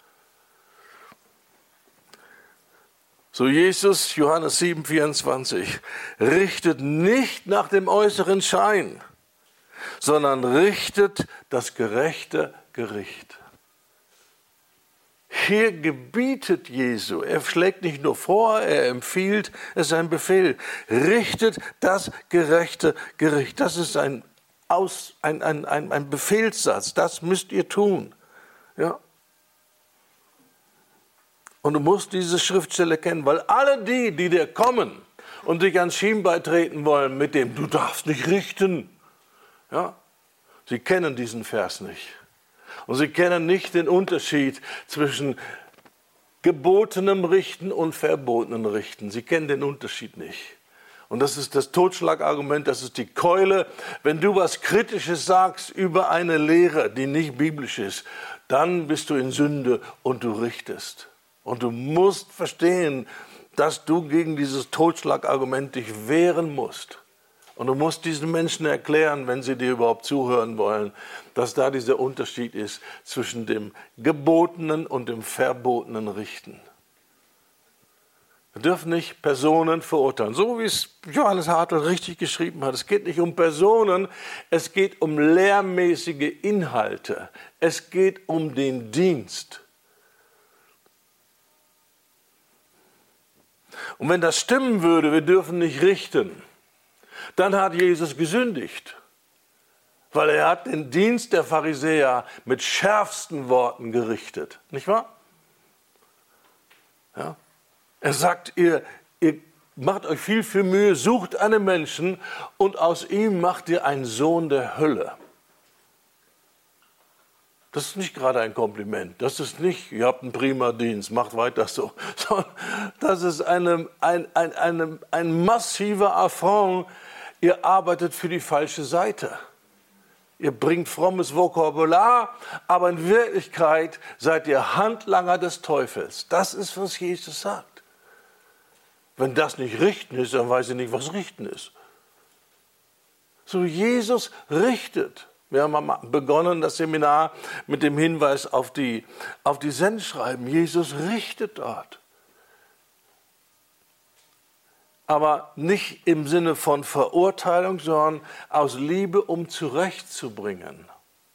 So Jesus, Johannes 7, 24, richtet nicht nach dem äußeren Schein, sondern richtet das gerechte Gericht. Hier gebietet Jesu, er schlägt nicht nur vor, er empfiehlt, es ist ein Befehl. Richtet das gerechte Gericht. Das ist ein Befehlssatz, das müsst ihr tun. Ja. Und du musst diese Schriftstelle kennen, weil alle die dir kommen und dich ans Schienbein treten wollen mit dem, du darfst nicht richten, ja, sie kennen diesen Vers nicht. Und sie kennen nicht den Unterschied zwischen gebotenem Richten und verbotenem Richten. Sie kennen den Unterschied nicht. Und das ist das Totschlagargument, das ist die Keule. Wenn du was Kritisches sagst über eine Lehre, die nicht biblisch ist, dann bist du in Sünde und du richtest. Und du musst verstehen, dass du gegen dieses Totschlagargument dich wehren musst. Und du musst diesen Menschen erklären, wenn sie dir überhaupt zuhören wollen, dass da dieser Unterschied ist zwischen dem gebotenen und dem verbotenen Richten. Wir dürfen nicht Personen verurteilen, so wie es Johannes Hartl richtig geschrieben hat. Es geht nicht um Personen, es geht um lehrmäßige Inhalte. Es geht um den Dienst. Und wenn das stimmen würde, wir dürfen nicht richten, dann hat Jesus gesündigt. Weil er hat den Dienst der Pharisäer mit schärfsten Worten gerichtet. Nicht wahr? Ja? Er sagt, ihr macht euch viel Mühe, sucht einen Menschen und aus ihm macht ihr einen Sohn der Hölle. Das ist nicht gerade ein Kompliment. Das ist nicht, ihr habt einen prima Dienst, macht weiter so. Das ist ein massiver Affront. Ihr arbeitet für die falsche Seite. Ihr bringt frommes Vokabular, aber in Wirklichkeit seid ihr Handlanger des Teufels. Das ist, was Jesus sagt. Wenn das nicht Richten ist, dann weiß ich nicht, was Richten ist. So, Jesus richtet. Wir haben begonnen, das Seminar mit dem Hinweis auf die Sendschreiben. Jesus richtet dort. Aber nicht im Sinne von Verurteilung, sondern aus Liebe, um zurechtzubringen.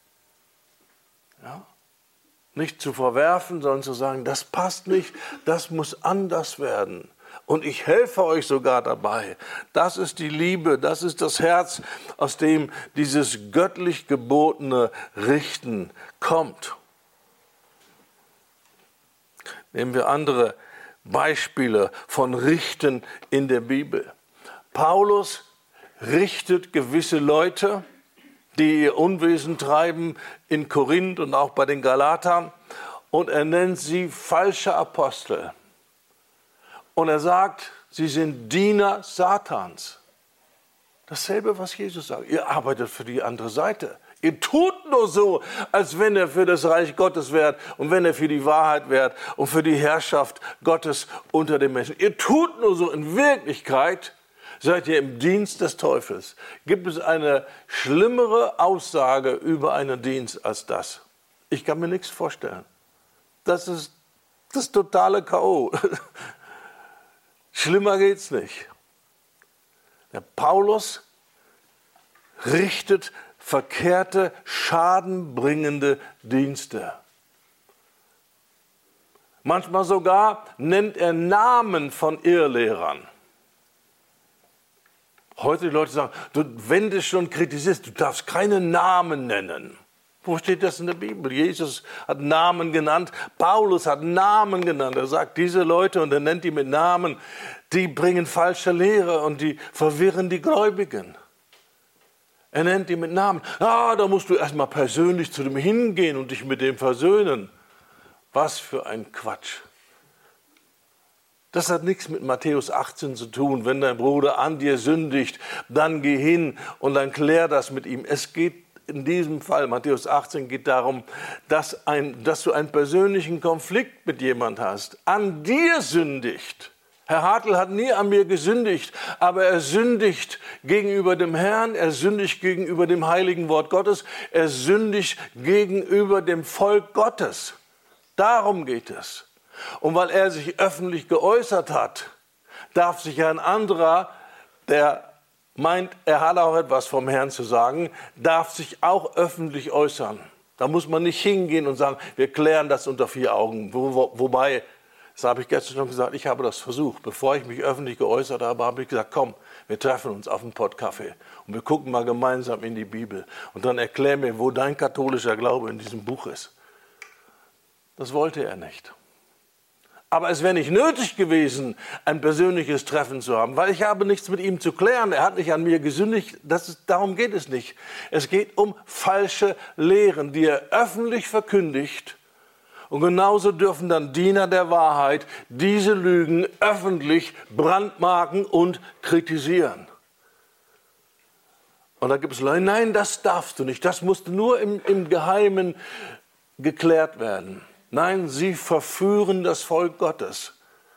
Ja? Nicht zu verwerfen, sondern zu sagen, das passt nicht, das muss anders werden. Und ich helfe euch sogar dabei. Das ist die Liebe, das ist das Herz, aus dem dieses göttlich gebotene Richten kommt. Nehmen wir andere Beispiele von Richten in der Bibel. Paulus richtet gewisse Leute, die ihr Unwesen treiben in Korinth und auch bei den Galatern, und er nennt sie falsche Apostel. Und er sagt, sie sind Diener Satans. Dasselbe, was Jesus sagt. Ihr arbeitet für die andere Seite. Ihr tut nur so, als wenn er für das Reich Gottes wärt und wenn er für die Wahrheit wärt und für die Herrschaft Gottes unter den Menschen. Ihr tut nur so. In Wirklichkeit seid ihr im Dienst des Teufels. Gibt es eine schlimmere Aussage über einen Dienst als das? Ich kann mir nichts vorstellen. Das ist das totale K.O. Schlimmer geht's nicht. Der Paulus richtet verkehrte, schadenbringende Dienste. Manchmal sogar nennt er Namen von Irrlehrern. Heute die Leute sagen, wenn du schon kritisierst, du darfst keine Namen nennen. Wo steht das in der Bibel? Jesus hat Namen genannt, Paulus hat Namen genannt. Er sagt, diese Leute, und er nennt die mit Namen, die bringen falsche Lehre und die verwirren die Gläubigen. Er nennt die mit Namen. Da musst du erstmal persönlich zu dem hingehen und dich mit dem versöhnen. Was für ein Quatsch. Das hat nichts mit Matthäus 18 zu tun. Wenn dein Bruder an dir sündigt, dann geh hin und dann klär das mit ihm. Es geht in diesem Fall, Matthäus 18, geht darum, dass du einen persönlichen Konflikt mit jemand hast. An dir sündigt. Herr Hartl hat nie an mir gesündigt, aber er sündigt gegenüber dem Herrn, er sündigt gegenüber dem heiligen Wort Gottes, er sündigt gegenüber dem Volk Gottes. Darum geht es. Und weil er sich öffentlich geäußert hat, darf sich ein anderer, der meint, er hat auch etwas vom Herrn zu sagen, darf sich auch öffentlich äußern. Da muss man nicht hingehen und sagen, wir klären das unter 4 Augen. Wobei, das habe ich gestern schon gesagt, ich habe das versucht. Bevor ich mich öffentlich geäußert habe, habe ich gesagt, komm, wir treffen uns auf einen Pottkaffee und wir gucken mal gemeinsam in die Bibel. Und dann erklär mir, wo dein katholischer Glaube in diesem Buch ist. Das wollte er nicht. Aber es wäre nicht nötig gewesen, ein persönliches Treffen zu haben, weil ich habe nichts mit ihm zu klären. Er hat nicht an mir gesündigt. Darum geht es nicht. Es geht um falsche Lehren, die er öffentlich verkündigt. Und genauso dürfen dann Diener der Wahrheit diese Lügen öffentlich brandmarken und kritisieren. Und da gibt es Leute, nein, das darfst du nicht. Das musste nur im Geheimen geklärt werden. Nein, sie verführen das Volk Gottes.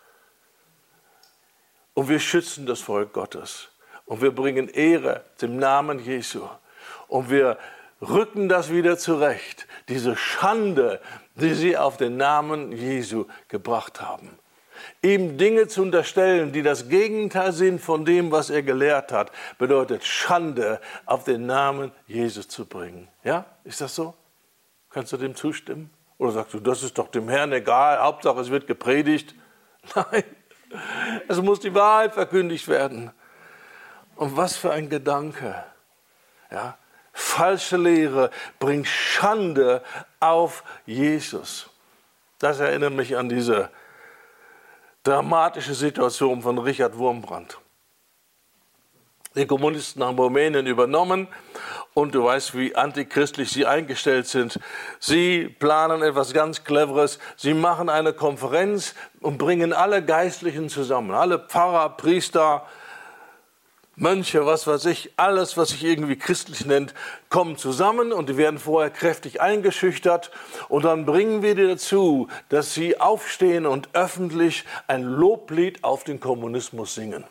Und wir schützen das Volk Gottes. Und wir bringen Ehre dem Namen Jesu. Und wir rücken das wieder zurecht. Diese Schande, die sie auf den Namen Jesu gebracht haben. Ihm Dinge zu unterstellen, die das Gegenteil sind von dem, was er gelehrt hat, bedeutet Schande auf den Namen Jesus zu bringen. Ja, ist das so? Kannst du dem zustimmen? Oder sagst du, das ist doch dem Herrn egal, Hauptsache es wird gepredigt? Nein, es muss die Wahrheit verkündigt werden. Und was für ein Gedanke. Ja? Falsche Lehre bringt Schande auf Jesus. Das erinnert mich an diese dramatische Situation von Richard Wurmbrand. Die Kommunisten haben Rumänien übernommen und du weißt, wie antichristlich sie eingestellt sind. Sie planen etwas ganz Cleveres. Sie machen eine Konferenz und bringen alle Geistlichen zusammen. Alle Pfarrer, Priester, Mönche, was weiß ich, alles, was sich irgendwie christlich nennt, kommen zusammen und die werden vorher kräftig eingeschüchtert. Und dann bringen wir die dazu, dass sie aufstehen und öffentlich ein Loblied auf den Kommunismus singen.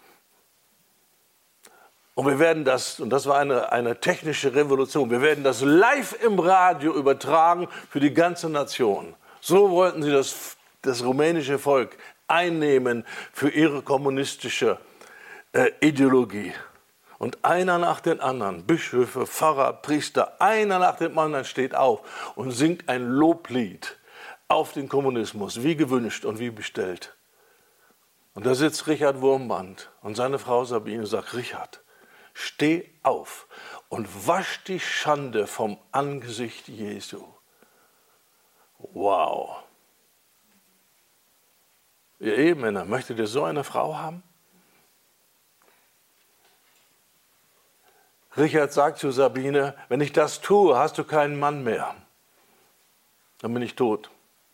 Und wir werden das, und das war eine technische Revolution, wir werden das live im Radio übertragen für die ganze Nation. So wollten sie das rumänische Volk einnehmen für ihre kommunistische Ideologie. Und einer nach dem anderen, Bischöfe, Pfarrer, Priester, einer nach dem anderen steht auf und singt ein Loblied auf den Kommunismus, wie gewünscht und wie bestellt. Und da sitzt Richard Wurmbrand und seine Frau Sabine sagt, Richard, steh auf und wasch die Schande vom Angesicht Jesu. Wow. Ihr Ehemänner, möchtet ihr so eine Frau haben? Richard sagt zu Sabine, wenn ich das tue, hast du keinen Mann mehr. Dann bin ich tot.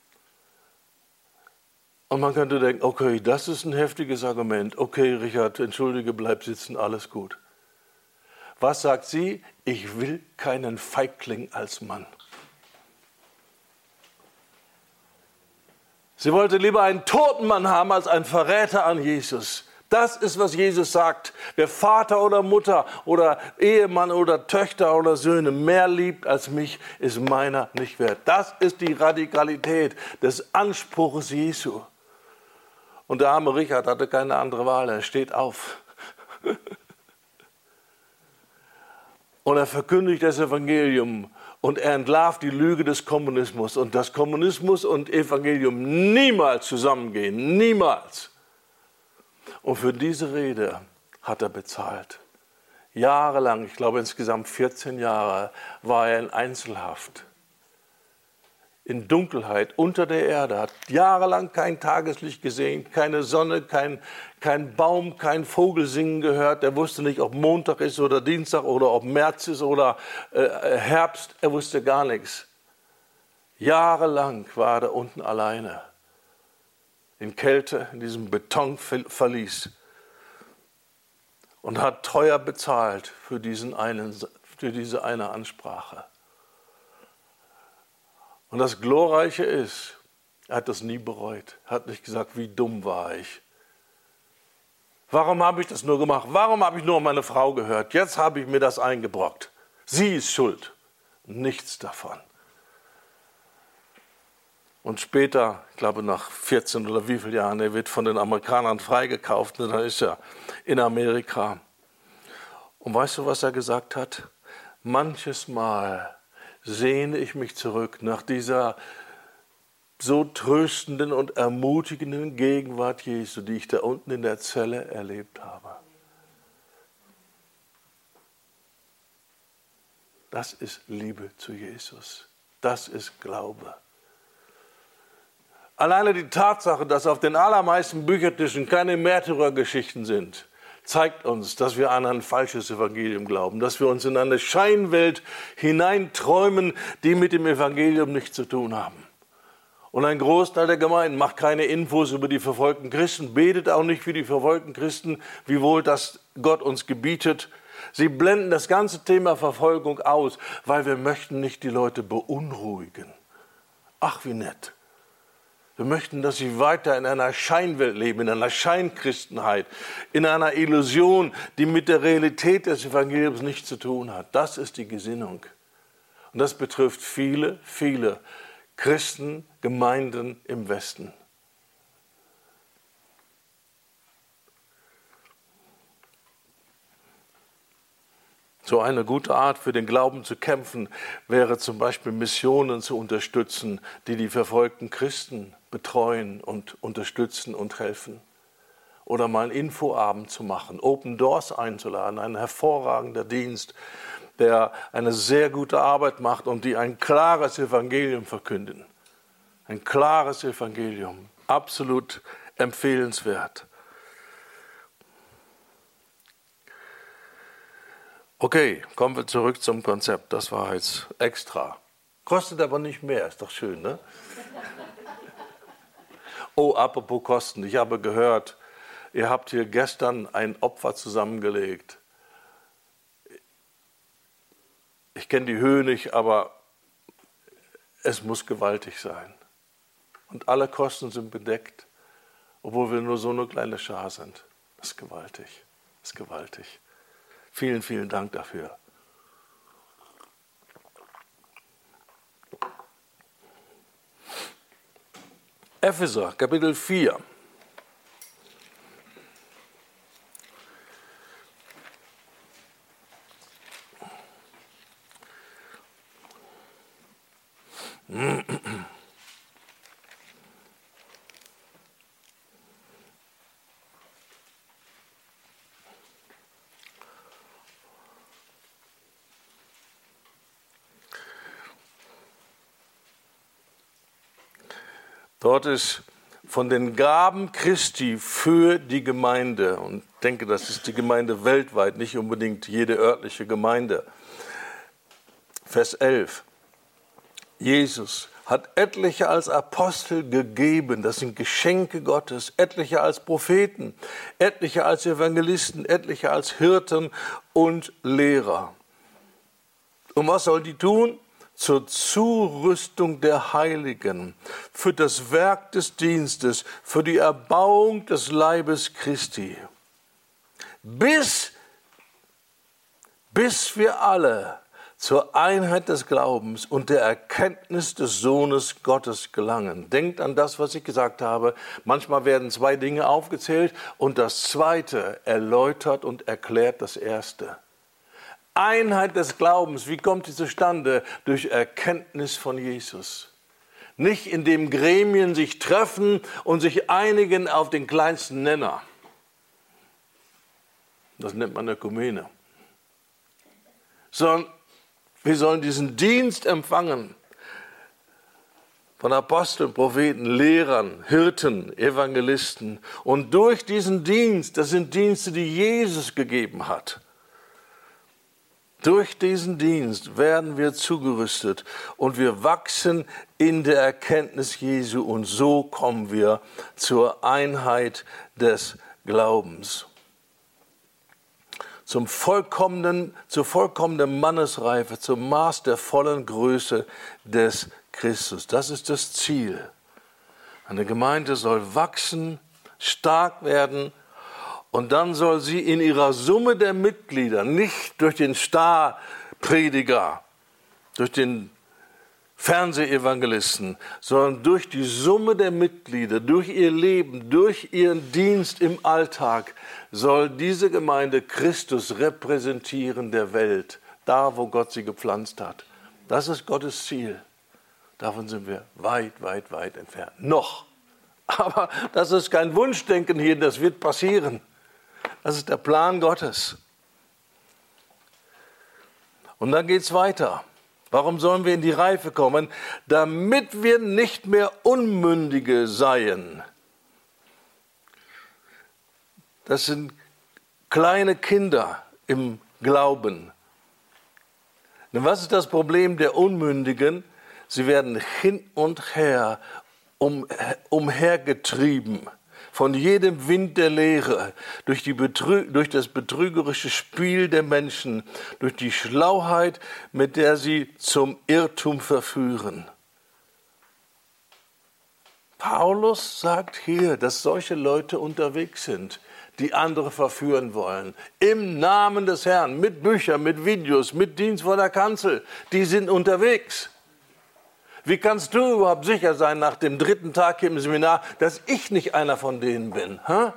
Und man könnte denken, okay, das ist ein heftiges Argument. Okay, Richard, entschuldige, bleib sitzen, alles gut. Was sagt sie? Ich will keinen Feigling als Mann. Sie wollte lieber einen toten Mann haben als einen Verräter an Jesus. Das ist, was Jesus sagt. Wer Vater oder Mutter oder Ehemann oder Töchter oder Söhne mehr liebt als mich, ist meiner nicht wert. Das ist die Radikalität des Anspruches Jesu. Und der arme Richard hatte keine andere Wahl. Er steht auf. Und er verkündigt das Evangelium. Und er entlarvt die Lüge des Kommunismus. Und dass Kommunismus und Evangelium niemals zusammengehen. Niemals. Und für diese Rede hat er bezahlt. Jahrelang, ich glaube insgesamt 14 Jahre, war er in Einzelhaft. In Dunkelheit, unter der Erde, hat jahrelang kein Tageslicht gesehen, keine Sonne, kein Baum, kein Vogel singen gehört. Er wusste nicht, ob Montag ist oder Dienstag oder ob März ist oder Herbst. Er wusste gar nichts. Jahrelang war er unten alleine. in Kälte, in diesem Betonverlies und hat teuer bezahlt für diese eine Ansprache. Und das Glorreiche ist, er hat das nie bereut. Er hat nicht gesagt, wie dumm war ich. Warum habe ich das nur gemacht? Warum habe ich nur auf meine Frau gehört? Jetzt habe ich mir das eingebrockt. Sie ist schuld. Nichts davon. Und später, ich glaube nach 14 oder wie vielen Jahren, er wird von den Amerikanern freigekauft und dann ist er in Amerika. Und weißt du, was er gesagt hat? Manches Mal sehne ich mich zurück nach dieser so tröstenden und ermutigenden Gegenwart Jesu, die ich da unten in der Zelle erlebt habe. Das ist Liebe zu Jesus. Das ist Glaube. Alleine die Tatsache, dass auf den allermeisten Büchertischen keine Märtyrergeschichten sind, zeigt uns, dass wir an ein falsches Evangelium glauben, dass wir uns in eine Scheinwelt hineinträumen, die mit dem Evangelium nichts zu tun haben. Und ein Großteil der Gemeinden macht keine Infos über die verfolgten Christen, betet auch nicht für die verfolgten Christen, wiewohl das Gott uns gebietet. Sie blenden das ganze Thema Verfolgung aus, weil wir möchten nicht die Leute beunruhigen. Ach, wie nett. Wir möchten, dass sie weiter in einer Scheinwelt leben, in einer Scheinchristenheit, in einer Illusion, die mit der Realität des Evangeliums nichts zu tun hat. Das ist die Gesinnung. Und das betrifft viele, viele Christen, Gemeinden im Westen. So eine gute Art für den Glauben zu kämpfen, wäre zum Beispiel Missionen zu unterstützen, die die verfolgten Christen betreuen und unterstützen und helfen. Oder mal einen Infoabend zu machen, Open Doors einzuladen, ein hervorragender Dienst, der eine sehr gute Arbeit macht und die ein klares Evangelium verkünden. Ein klares Evangelium, absolut empfehlenswert. Okay, kommen wir zurück zum Konzept. Das war jetzt extra. Kostet aber nicht mehr, ist doch schön, ne? Oh, apropos Kosten. Ich habe gehört, ihr habt hier gestern ein Opfer zusammengelegt. Ich kenne die Höhe nicht, aber es muss gewaltig sein. Und alle Kosten sind bedeckt, obwohl wir nur so eine kleine Schar sind. Das ist gewaltig, das ist gewaltig. Vielen, vielen Dank dafür. Epheser, Kapitel 4. Dort ist von den Gaben Christi für die Gemeinde, und ich denke, das ist die Gemeinde weltweit, nicht unbedingt jede örtliche Gemeinde. Vers 11. Jesus hat etliche als Apostel gegeben, das sind Geschenke Gottes, etliche als Propheten, etliche als Evangelisten, etliche als Hirten und Lehrer. Und was soll die tun? Zur Zurüstung der Heiligen, für das Werk des Dienstes, für die Erbauung des Leibes Christi, bis wir alle zur Einheit des Glaubens und der Erkenntnis des Sohnes Gottes gelangen. Denkt an das, was ich gesagt habe. Manchmal werden zwei Dinge aufgezählt und das Zweite erläutert und erklärt das Erste. Einheit des Glaubens, wie kommt die zustande? Durch Erkenntnis von Jesus. Nicht indem Gremien sich treffen und sich einigen auf den kleinsten Nenner. Das nennt man Ökumene. Sondern wir sollen diesen Dienst empfangen von Aposteln, Propheten, Lehrern, Hirten, Evangelisten. Und durch diesen Dienst, das sind Dienste, die Jesus gegeben hat, Durch diesen Dienst werden wir zugerüstet und wir wachsen in der Erkenntnis Jesu und so kommen wir zur Einheit des Glaubens. Zur vollkommenen Mannesreife, zum Maß der vollen Größe des Christus. Das ist das Ziel. Eine Gemeinde soll wachsen, stark werden und dann soll sie in ihrer Summe der Mitglieder, nicht durch den Starprediger, durch den Fernsehevangelisten, sondern durch die Summe der Mitglieder, durch ihr Leben, durch ihren Dienst im Alltag, soll diese Gemeinde Christus repräsentieren der Welt, da wo Gott sie gepflanzt hat. Das ist Gottes Ziel. Davon sind wir weit, weit, weit entfernt. Noch. Aber das ist kein Wunschdenken hier, das wird passieren. Das ist der Plan Gottes. Und dann geht es weiter. Warum sollen wir in die Reife kommen? Damit wir nicht mehr Unmündige seien. Das sind kleine Kinder im Glauben. Denn was ist das Problem der Unmündigen? Sie werden hin und her umhergetrieben von jedem Wind der Lehre, durch das betrügerische Spiel der Menschen, durch die Schlauheit, mit der sie zum Irrtum verführen. Paulus sagt hier, dass solche Leute unterwegs sind, die andere verführen wollen. Im Namen des Herrn, mit Büchern, mit Videos, mit Dienst vor der Kanzel. Die sind unterwegs. Wie kannst du überhaupt sicher sein nach dem 3. Tag hier im Seminar, dass ich nicht einer von denen bin? Hä?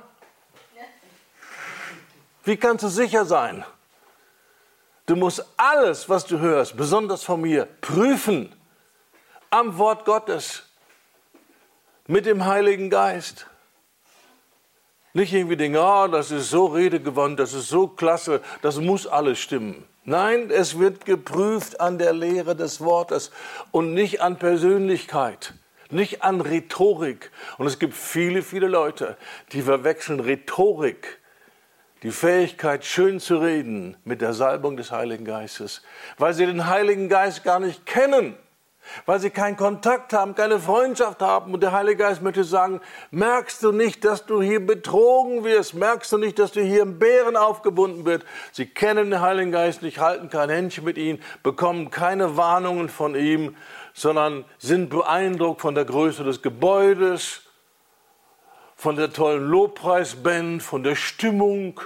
Wie kannst du sicher sein? Du musst alles, was du hörst, besonders von mir, prüfen. Am Wort Gottes. Mit dem Heiligen Geist. Nicht irgendwie denken, oh, das ist so redegewandt, das ist so klasse, das muss alles stimmen. Nein, es wird geprüft an der Lehre des Wortes und nicht an Persönlichkeit, nicht an Rhetorik. Und es gibt viele, viele Leute, die verwechseln Rhetorik, die Fähigkeit, schön zu reden, mit der Salbung des Heiligen Geistes, weil sie den Heiligen Geist gar nicht kennen. Weil sie keinen Kontakt haben, keine Freundschaft haben. Und der Heilige Geist möchte sagen, merkst du nicht, dass du hier betrogen wirst? Merkst du nicht, dass du hier im Bären aufgebunden wird? Sie kennen den Heiligen Geist nicht, halten kein Händchen mit ihm, bekommen keine Warnungen von ihm, sondern sind beeindruckt von der Größe des Gebäudes, von der tollen Lobpreisband, von der Stimmung.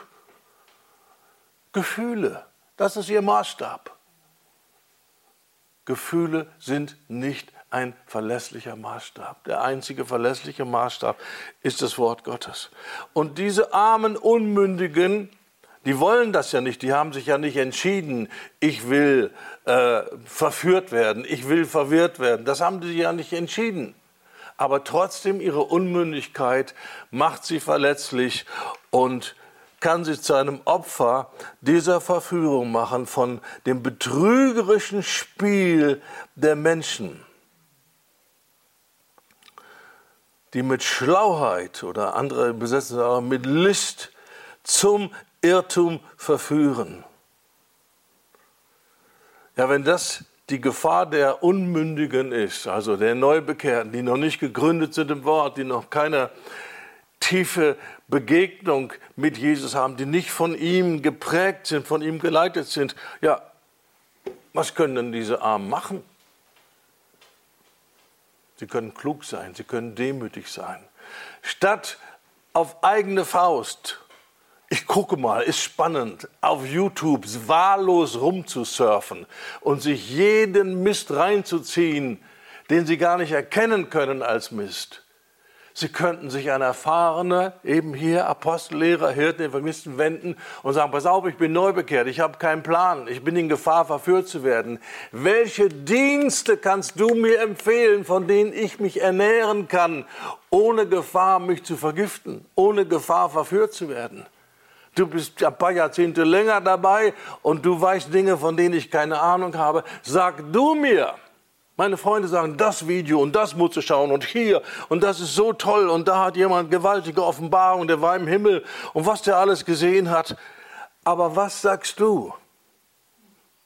Gefühle, das ist ihr Maßstab. Gefühle sind nicht ein verlässlicher Maßstab. Der einzige verlässliche Maßstab ist das Wort Gottes. Und diese armen Unmündigen, die wollen das ja nicht, die haben sich ja nicht entschieden, ich will verführt werden, ich will verwirrt werden. Das haben sie ja nicht entschieden. Aber trotzdem, ihre Unmündigkeit macht sie verletzlich und kann sie zu einem Opfer dieser Verführung machen von dem betrügerischen Spiel der Menschen, die mit Schlauheit oder andere übersetzen auch mit List zum Irrtum verführen. Ja, wenn das die Gefahr der Unmündigen ist, also der Neubekehrten, die noch nicht gegründet sind im Wort, die noch keine tiefe Begegnung mit Jesus haben, die nicht von ihm geprägt sind, von ihm geleitet sind. Ja, was können denn diese Armen machen? Sie können klug sein, sie können demütig sein. Statt auf eigene Faust, ich gucke mal, ist spannend, auf YouTube wahllos rumzusurfen und sich jeden Mist reinzuziehen, den sie gar nicht erkennen können als Mist. Sie könnten sich an erfahrene, eben hier Apostellehrer, Hirten, Evangelisten wenden und sagen, pass auf, ich bin neu bekehrt, ich habe keinen Plan, ich bin in Gefahr, verführt zu werden. Welche Dienste kannst du mir empfehlen, von denen ich mich ernähren kann, ohne Gefahr, mich zu vergiften, ohne Gefahr, verführt zu werden? Du bist ein paar Jahrzehnte länger dabei und du weißt Dinge, von denen ich keine Ahnung habe. Sag du mir. Meine Freunde sagen, das Video und das musst du schauen und hier und das ist so toll und da hat jemand gewaltige Offenbarung, der war im Himmel und was der alles gesehen hat. Aber was sagst du?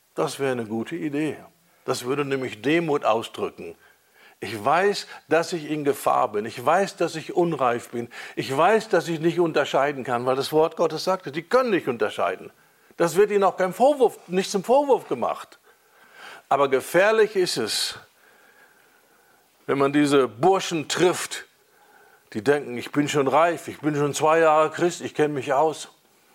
Das wäre eine gute Idee. Das würde nämlich Demut ausdrücken. Ich weiß, dass ich in Gefahr bin. Ich weiß, dass ich unreif bin. Ich weiß, dass ich nicht unterscheiden kann, weil das Wort Gottes sagte, die können nicht unterscheiden. Das wird ihnen auch nicht zum Vorwurf gemacht. Aber gefährlich ist es, wenn man diese Burschen trifft, die denken, ich bin schon reif, ich bin schon 2 Jahre Christ, ich kenne mich aus.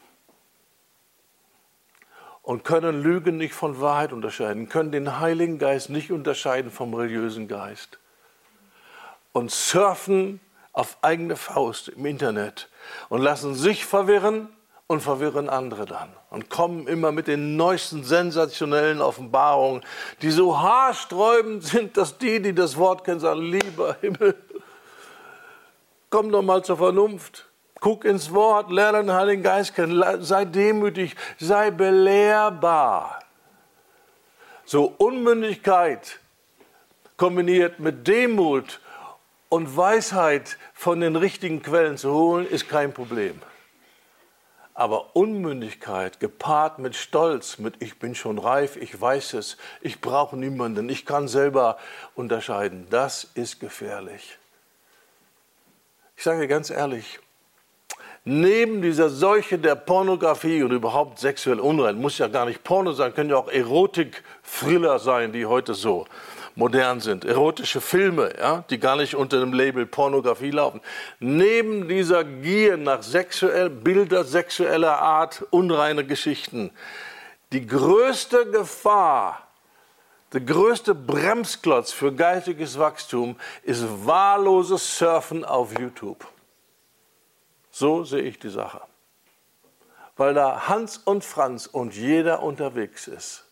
Und können Lügen nicht von Wahrheit unterscheiden, können den Heiligen Geist nicht unterscheiden vom religiösen Geist. Und surfen auf eigene Faust im Internet und lassen sich verwirren und verwirren andere dann. Und kommen immer mit den neuesten sensationellen Offenbarungen, die so haarsträubend sind, dass die das Wort kennen, sagen, lieber Himmel, komm doch mal zur Vernunft. Guck ins Wort, lerne den Heiligen Geist kennen, sei demütig, sei belehrbar. So Unmündigkeit kombiniert mit Demut und Weisheit von den richtigen Quellen zu holen, ist kein Problem. Aber Unmündigkeit gepaart mit Stolz, mit ich bin schon reif, ich weiß es, ich brauche niemanden, ich kann selber unterscheiden, das ist gefährlich. Ich sage ganz ehrlich, neben dieser Seuche der Pornografie und überhaupt sexuell Unrein, muss ja gar nicht Porno sein, können ja auch Erotik-Thriller sein, die heute so modern sind. Erotische Filme, ja, die gar nicht unter dem Label Pornografie laufen. Neben dieser Gier nach Bilder sexueller Art, unreine Geschichten, die größte Gefahr, der größte Bremsklotz für geistiges Wachstum ist wahlloses Surfen auf YouTube. So sehe ich die Sache. Weil da Hans und Franz und jeder unterwegs ist.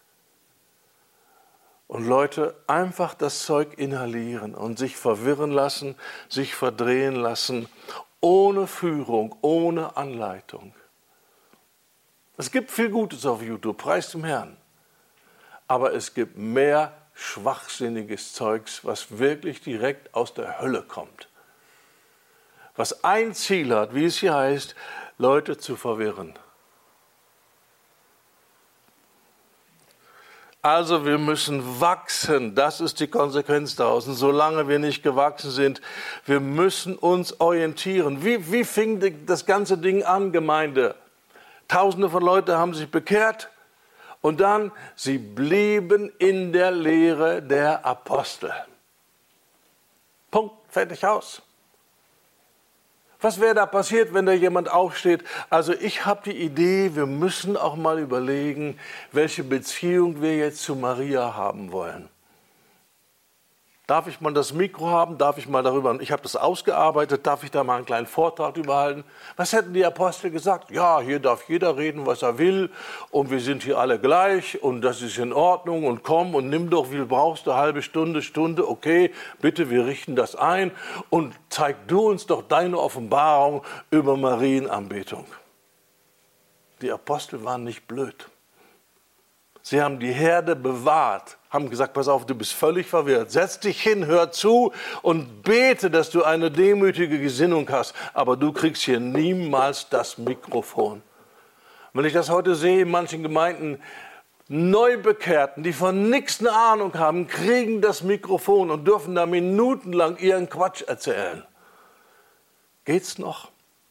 Und Leute einfach das Zeug inhalieren und sich verwirren lassen, sich verdrehen lassen, ohne Führung, ohne Anleitung. Es gibt viel Gutes auf YouTube, preis dem Herrn. Aber es gibt mehr schwachsinniges Zeugs, was wirklich direkt aus der Hölle kommt. Was ein Ziel hat, wie es hier heißt, Leute zu verwirren. Also wir müssen wachsen, das ist die Konsequenz daraus. Und solange wir nicht gewachsen sind, wir müssen uns orientieren. Wie fing das ganze Ding an, Gemeinde? Tausende von Leuten haben sich bekehrt und dann, sie blieben in der Lehre der Apostel. Punkt, fertig, aus. Was wäre da passiert, wenn da jemand aufsteht? Also ich habe die Idee, wir müssen auch mal überlegen, welche Beziehung wir jetzt zu Maria haben wollen. Darf ich mal das Mikro haben? Darf ich mal darüber, ich habe das ausgearbeitet, darf ich da mal einen kleinen Vortrag überhalten? Was hätten die Apostel gesagt? Ja, hier darf jeder reden, was er will und wir sind hier alle gleich und das ist in Ordnung und komm und nimm doch, wie du brauchst, eine halbe Stunde, okay, bitte, wir richten das ein und zeig du uns doch deine Offenbarung über Marienanbetung. Die Apostel waren nicht blöd. Sie haben die Herde bewahrt, haben gesagt, pass auf, du bist völlig verwirrt. Setz dich hin, hör zu und bete, dass du eine demütige Gesinnung hast. Aber du kriegst hier niemals das Mikrofon. Wenn ich das heute sehe in manchen Gemeinden, Neubekehrten, die von nichts eine Ahnung haben, kriegen das Mikrofon und dürfen da minutenlang ihren Quatsch erzählen. Geht's noch?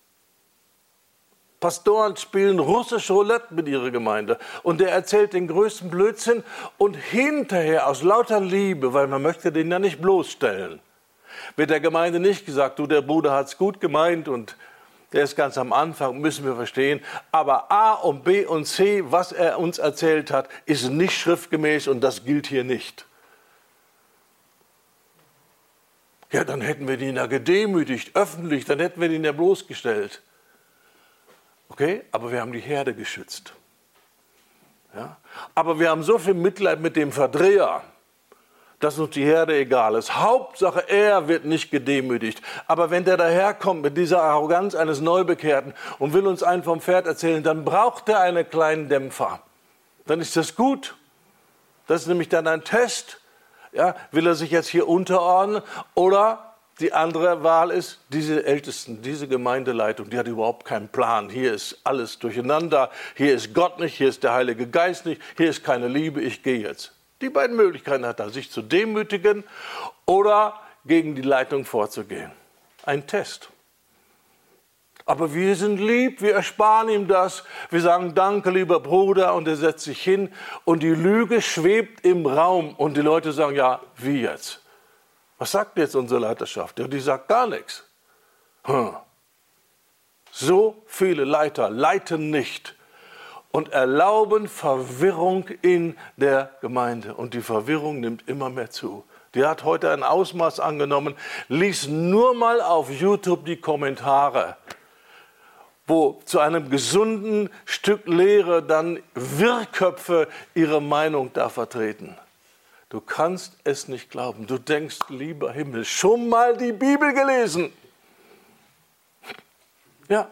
Pastoren spielen russisch Roulette mit ihrer Gemeinde und der erzählt den größten Blödsinn und hinterher aus lauter Liebe, weil man möchte den ja nicht bloßstellen, wird der Gemeinde nicht gesagt, du, der Bruder hat es gut gemeint und der ist ganz am Anfang, müssen wir verstehen, aber A und B und C, was er uns erzählt hat, ist nicht schriftgemäß und das gilt hier nicht. Ja, dann hätten wir ihn ja gedemütigt, öffentlich, dann hätten wir ihn ja bloßgestellt. Okay, aber wir haben die Herde geschützt. Ja? Aber wir haben so viel Mitleid mit dem Verdreher, dass uns die Herde egal ist. Hauptsache, er wird nicht gedemütigt. Aber wenn der daherkommt mit dieser Arroganz eines Neubekehrten und will uns einen vom Pferd erzählen, dann braucht er einen kleinen Dämpfer. Dann ist das gut. Das ist nämlich dann ein Test. Ja? Will er sich jetzt hier unterordnen oder Die andere Wahl ist, diese Ältesten, diese Gemeindeleitung, die hat überhaupt keinen Plan. Hier ist alles durcheinander, hier ist Gott nicht, hier ist der Heilige Geist nicht, hier ist keine Liebe, ich gehe jetzt. Die beiden Möglichkeiten hat er, sich zu demütigen oder gegen die Leitung vorzugehen. Ein Test. Aber wir sind lieb, wir ersparen ihm das. Wir sagen, danke, lieber Bruder, und er setzt sich hin und die Lüge schwebt im Raum und die Leute sagen, ja, wie jetzt? Was sagt jetzt unsere Leiterschaft? Ja, die sagt gar nichts. So viele Leiter leiten nicht und erlauben Verwirrung in der Gemeinde. Und die Verwirrung nimmt immer mehr zu. Die hat heute ein Ausmaß angenommen. Lies nur mal auf YouTube die Kommentare, wo zu einem gesunden Stück Lehre dann Wirrköpfe ihre Meinung da vertreten. Du kannst es nicht glauben. Du denkst, lieber Himmel, schon mal die Bibel gelesen. Ja.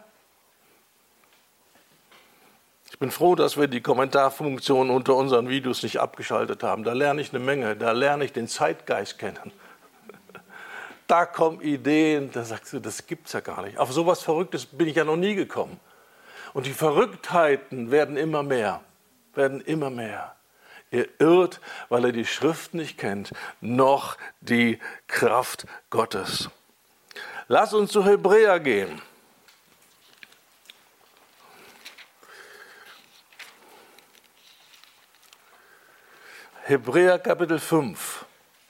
Ich bin froh, dass wir die Kommentarfunktion unter unseren Videos nicht abgeschaltet haben. Da lerne ich eine Menge. Da lerne ich den Zeitgeist kennen. Da kommen Ideen, da sagst du, das gibt's ja gar nicht. Auf sowas Verrücktes bin ich ja noch nie gekommen. Und die Verrücktheiten werden immer mehr. Ihr irrt, weil ihr die Schrift nicht kennt, noch die Kraft Gottes. Lass uns zu Hebräer gehen. Hebräer Kapitel 5.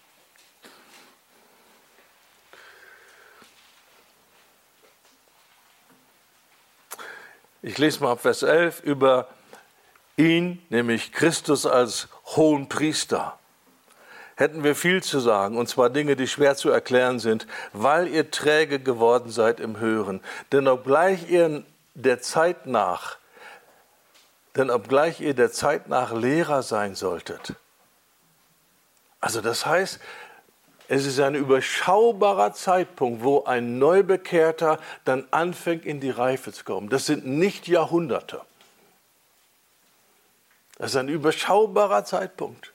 Ich lese mal ab Vers 11 über ihn, nämlich Christus als Hohenpriester. Hätten wir viel zu sagen, und zwar Dinge, die schwer zu erklären sind, weil ihr träge geworden seid im Hören. Denn obgleich ihr der Zeit nach Lehrer sein solltet. Also das heißt, es ist ein überschaubarer Zeitpunkt, wo ein Neubekehrter dann anfängt, in die Reife zu kommen. Das sind nicht Jahrhunderte. Das ist ein überschaubarer Zeitpunkt.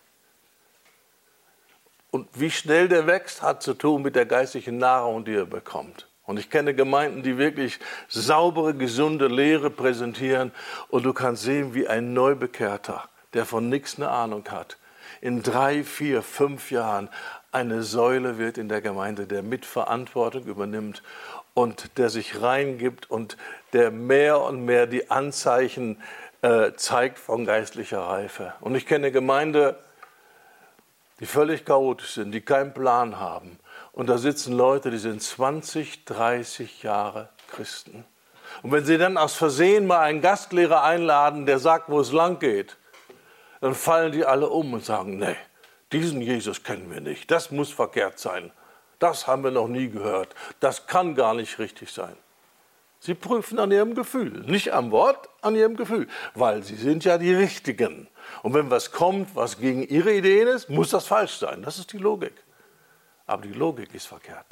Und wie schnell der wächst, hat zu tun mit der geistlichen Nahrung, die er bekommt. Und ich kenne Gemeinden, die wirklich saubere, gesunde Lehre präsentieren. Und du kannst sehen, wie ein Neubekehrter, der von nichts eine Ahnung hat, in 3, 4, 5 Jahren eine Säule wird in der Gemeinde, der Mitverantwortung übernimmt und der sich reingibt und der mehr und mehr die Anzeichen zeigt von geistlicher Reife. Und ich kenne Gemeinde, die völlig chaotisch sind, die keinen Plan haben. Und da sitzen Leute, die sind 20, 30 Jahre Christen. Und wenn sie dann aus Versehen mal einen Gastlehrer einladen, der sagt, wo es lang geht, dann fallen die alle um und sagen, nee, diesen Jesus kennen wir nicht, das muss verkehrt sein, das haben wir noch nie gehört, das kann gar nicht richtig sein. Sie prüfen an ihrem Gefühl, nicht am Wort, an ihrem Gefühl, weil sie sind ja die Richtigen. Und wenn was kommt, was gegen ihre Ideen ist, muss das falsch sein, das ist die Logik. Aber die Logik ist verkehrt.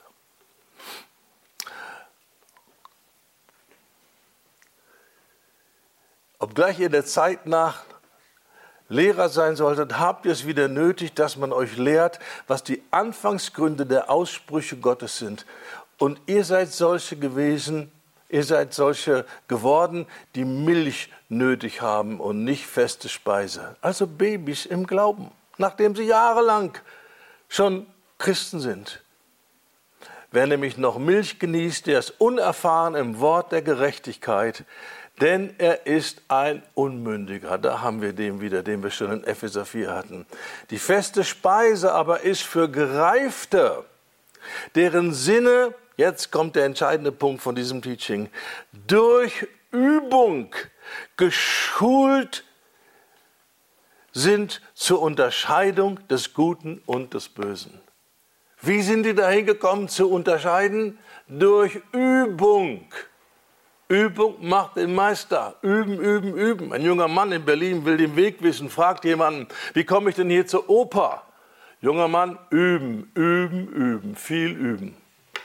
Obgleich ihr der Zeit nach Lehrer sein solltet, habt ihr es wieder nötig, dass man euch lehrt, was die Anfangsgründe der Aussprüche Gottes sind. Und ihr seid solche gewesen, ihr seid solche geworden, die Milch nötig haben und nicht feste Speise. Also Babys im Glauben, nachdem sie jahrelang schon Christen sind. Wer nämlich noch Milch genießt, der ist unerfahren im Wort der Gerechtigkeit, denn er ist ein Unmündiger. Da haben wir den wieder, den wir schon in Epheser 4 hatten. Die feste Speise aber ist für Gereifte, deren Sinne, jetzt kommt der entscheidende Punkt von diesem Teaching, durch Übung geschult sind zur Unterscheidung des Guten und des Bösen. Wie sind die dahin gekommen zu unterscheiden? Durch Übung. Übung macht den Meister. Üben, üben, üben. Ein junger Mann in Berlin will den Weg wissen, fragt jemanden, wie komme ich denn hier zur Oper? Junger Mann, üben, üben, üben, viel üben.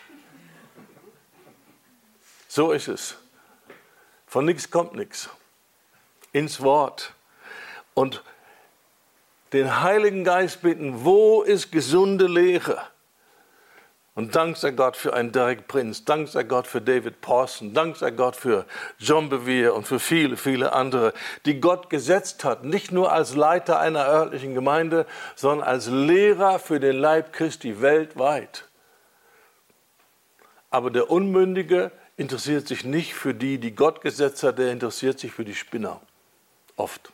So ist es. Von nichts kommt nichts. Ins Wort. Und den Heiligen Geist bitten, wo ist gesunde Lehre? Und Dank sei Gott für einen Derek Prince, Dank sei Gott für David Pawson, Dank sei Gott für John Bevere und für viele, viele andere, die Gott gesetzt hat, nicht nur als Leiter einer örtlichen Gemeinde, sondern als Lehrer für den Leib Christi weltweit. Aber der Unmündige interessiert sich nicht für die, die Gott gesetzt hat, der interessiert sich für die Spinner. Oft.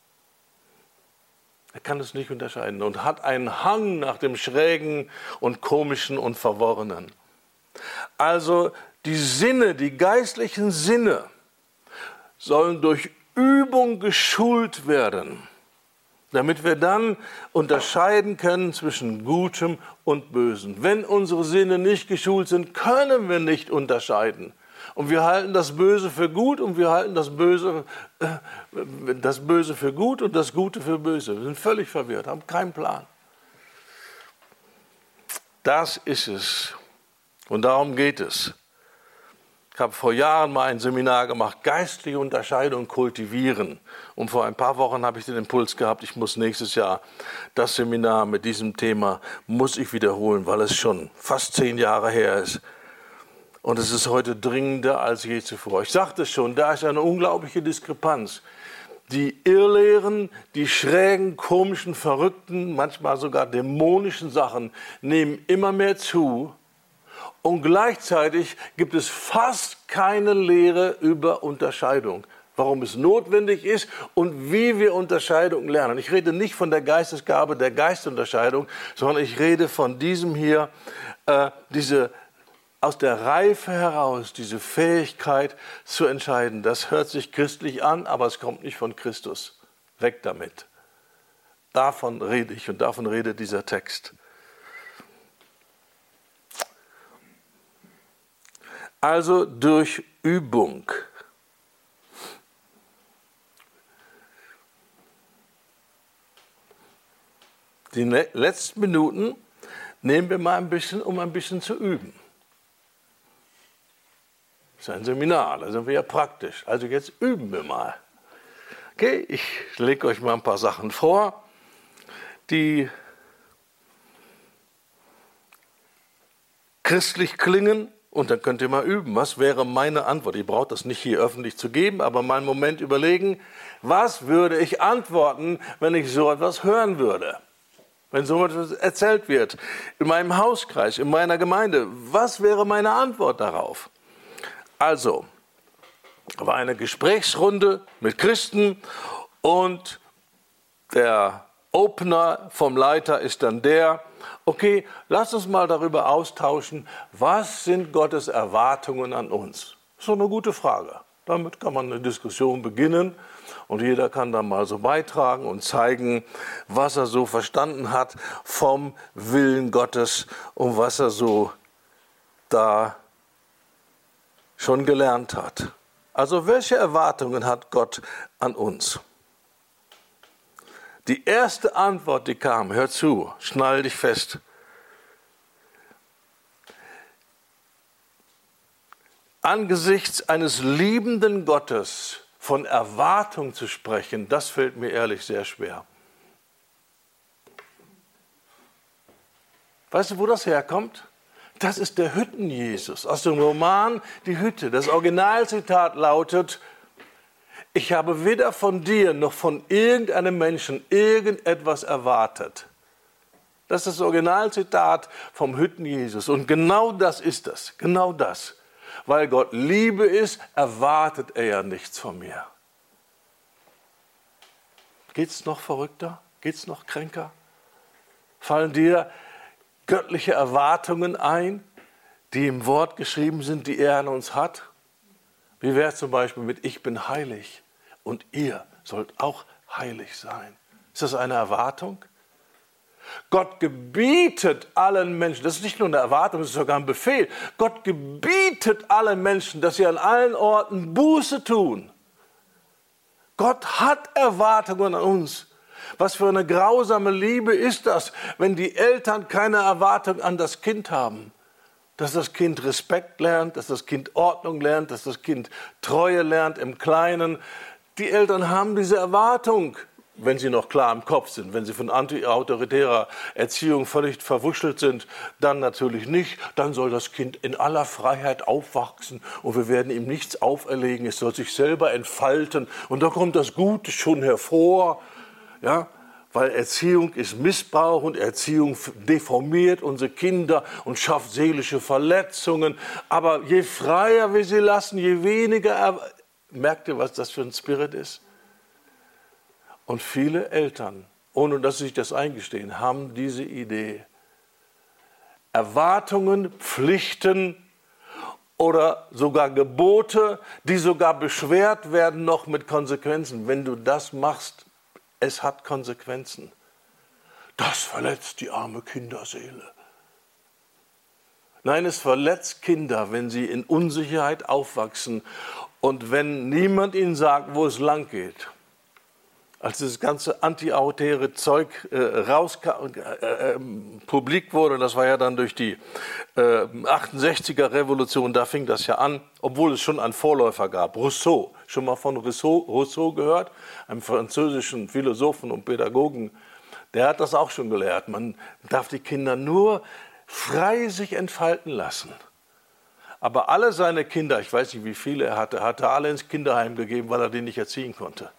Er kann es nicht unterscheiden und hat einen Hang nach dem Schrägen und Komischen und Verworrenen. Also die Sinne, die geistlichen Sinne sollen durch Übung geschult werden, damit wir dann unterscheiden können zwischen Gutem und Bösem. Wenn unsere Sinne nicht geschult sind, können wir nicht unterscheiden. Und wir halten das Böse für gut und wir halten das Böse für gut und das Gute für böse. Wir sind völlig verwirrt, haben keinen Plan. Das ist es. Und darum geht es. Ich habe vor Jahren mal ein Seminar gemacht, geistliche Unterscheidung kultivieren. Und vor ein paar Wochen habe ich den Impuls gehabt, ich muss nächstes Jahr das Seminar mit diesem Thema muss ich wiederholen, weil es schon fast 10 Jahre her ist. Und es ist heute dringender als je zuvor. Ich sagte es schon, da ist eine unglaubliche Diskrepanz. Die Irrlehren, die schrägen, komischen, verrückten, manchmal sogar dämonischen Sachen nehmen immer mehr zu. Und gleichzeitig gibt es fast keine Lehre über Unterscheidung. Warum es notwendig ist und wie wir Unterscheidung lernen. Ich rede nicht von der Geistesgabe der Geistunterscheidung, sondern ich rede von diesem hier, aus der Reife heraus, diese Fähigkeit zu entscheiden. Das hört sich christlich an, aber es kommt nicht von Christus. Weg damit. Davon rede ich und davon redet dieser Text. Also durch Übung. Die letzten Minuten nehmen wir mal ein bisschen, um ein bisschen zu üben. Das ist ein Seminar, da sind wir ja praktisch. Also jetzt üben wir mal. Okay, ich lege euch mal ein paar Sachen vor, die christlich klingen. Und dann könnt ihr mal üben, was wäre meine Antwort? Ihr braucht das nicht hier öffentlich zu geben, aber mal einen Moment überlegen, was würde ich antworten, wenn ich so etwas hören würde? Wenn so etwas erzählt wird, in meinem Hauskreis, in meiner Gemeinde, was wäre meine Antwort darauf? Also, war eine Gesprächsrunde mit Christen und der Opener vom Leiter ist dann der, okay, lass uns mal darüber austauschen, was sind Gottes Erwartungen an uns? Das ist doch eine gute Frage. Damit kann man eine Diskussion beginnen und jeder kann dann mal so beitragen und zeigen, was er so verstanden hat vom Willen Gottes und was er so da schon gelernt hat. Also welche Erwartungen hat Gott an uns? Die erste Antwort, die kam, hör zu, schnall dich fest. Angesichts eines liebenden Gottes von Erwartung zu sprechen, das fällt mir ehrlich sehr schwer. Weißt du, wo das herkommt? Das ist der Hütten-Jesus aus dem Roman Die Hütte. Das Originalzitat lautet, ich habe weder von dir noch von irgendeinem Menschen irgendetwas erwartet. Das ist das Originalzitat vom Hütten-Jesus. Und genau das ist es, genau das. Weil Gott Liebe ist, erwartet er ja nichts von mir. Geht's noch verrückter? Geht's noch kränker? Fallen dir göttliche Erwartungen ein, die im Wort geschrieben sind, die er an uns hat? Wie wäre es zum Beispiel mit ich bin heilig und ihr sollt auch heilig sein? Ist das eine Erwartung? Gott gebietet allen Menschen, das ist nicht nur eine Erwartung, das ist sogar ein Befehl. Gott gebietet allen Menschen, dass sie an allen Orten Buße tun. Gott hat Erwartungen an uns. Was für eine grausame Liebe ist das, wenn die Eltern keine Erwartung an das Kind haben. Dass das Kind Respekt lernt, dass das Kind Ordnung lernt, dass das Kind Treue lernt im Kleinen. Die Eltern haben diese Erwartung. wenn sie noch klar im Kopf sind. Wenn sie von antiautoritärer Erziehung völlig verwuschelt sind, dann natürlich nicht. Dann soll das Kind in aller Freiheit aufwachsen und wir werden ihm nichts auferlegen. Es soll sich selber entfalten und da kommt das Gute schon hervor. Ja? Weil Erziehung ist Missbrauch und Erziehung deformiert unsere Kinder und schafft seelische Verletzungen. Aber je freier wir sie lassen, je weniger... Merkt ihr, was das für ein Spirit ist? Und viele Eltern, ohne dass sie sich das eingestehen, haben diese Idee. Erwartungen, Pflichten oder sogar Gebote, die sogar beschwert werden noch mit Konsequenzen. Wenn du das machst, es hat Konsequenzen. Das verletzt die arme Kinderseele. Nein, es verletzt Kinder, wenn sie in Unsicherheit aufwachsen und wenn niemand ihnen sagt, wo es lang geht. Als das ganze antiautoritäre Zeug publik wurde, das war ja dann durch die 68er Revolution, da fing das ja an, obwohl es schon einen Vorläufer gab, Rousseau. Schon mal von Rousseau gehört, einem französischen Philosophen und Pädagogen, der hat das auch schon gelehrt. Man darf die Kinder nur frei sich entfalten lassen. Aber alle seine Kinder, ich weiß nicht, wie viele er hatte, hat er alle ins Kinderheim gegeben, weil er die nicht erziehen konnte.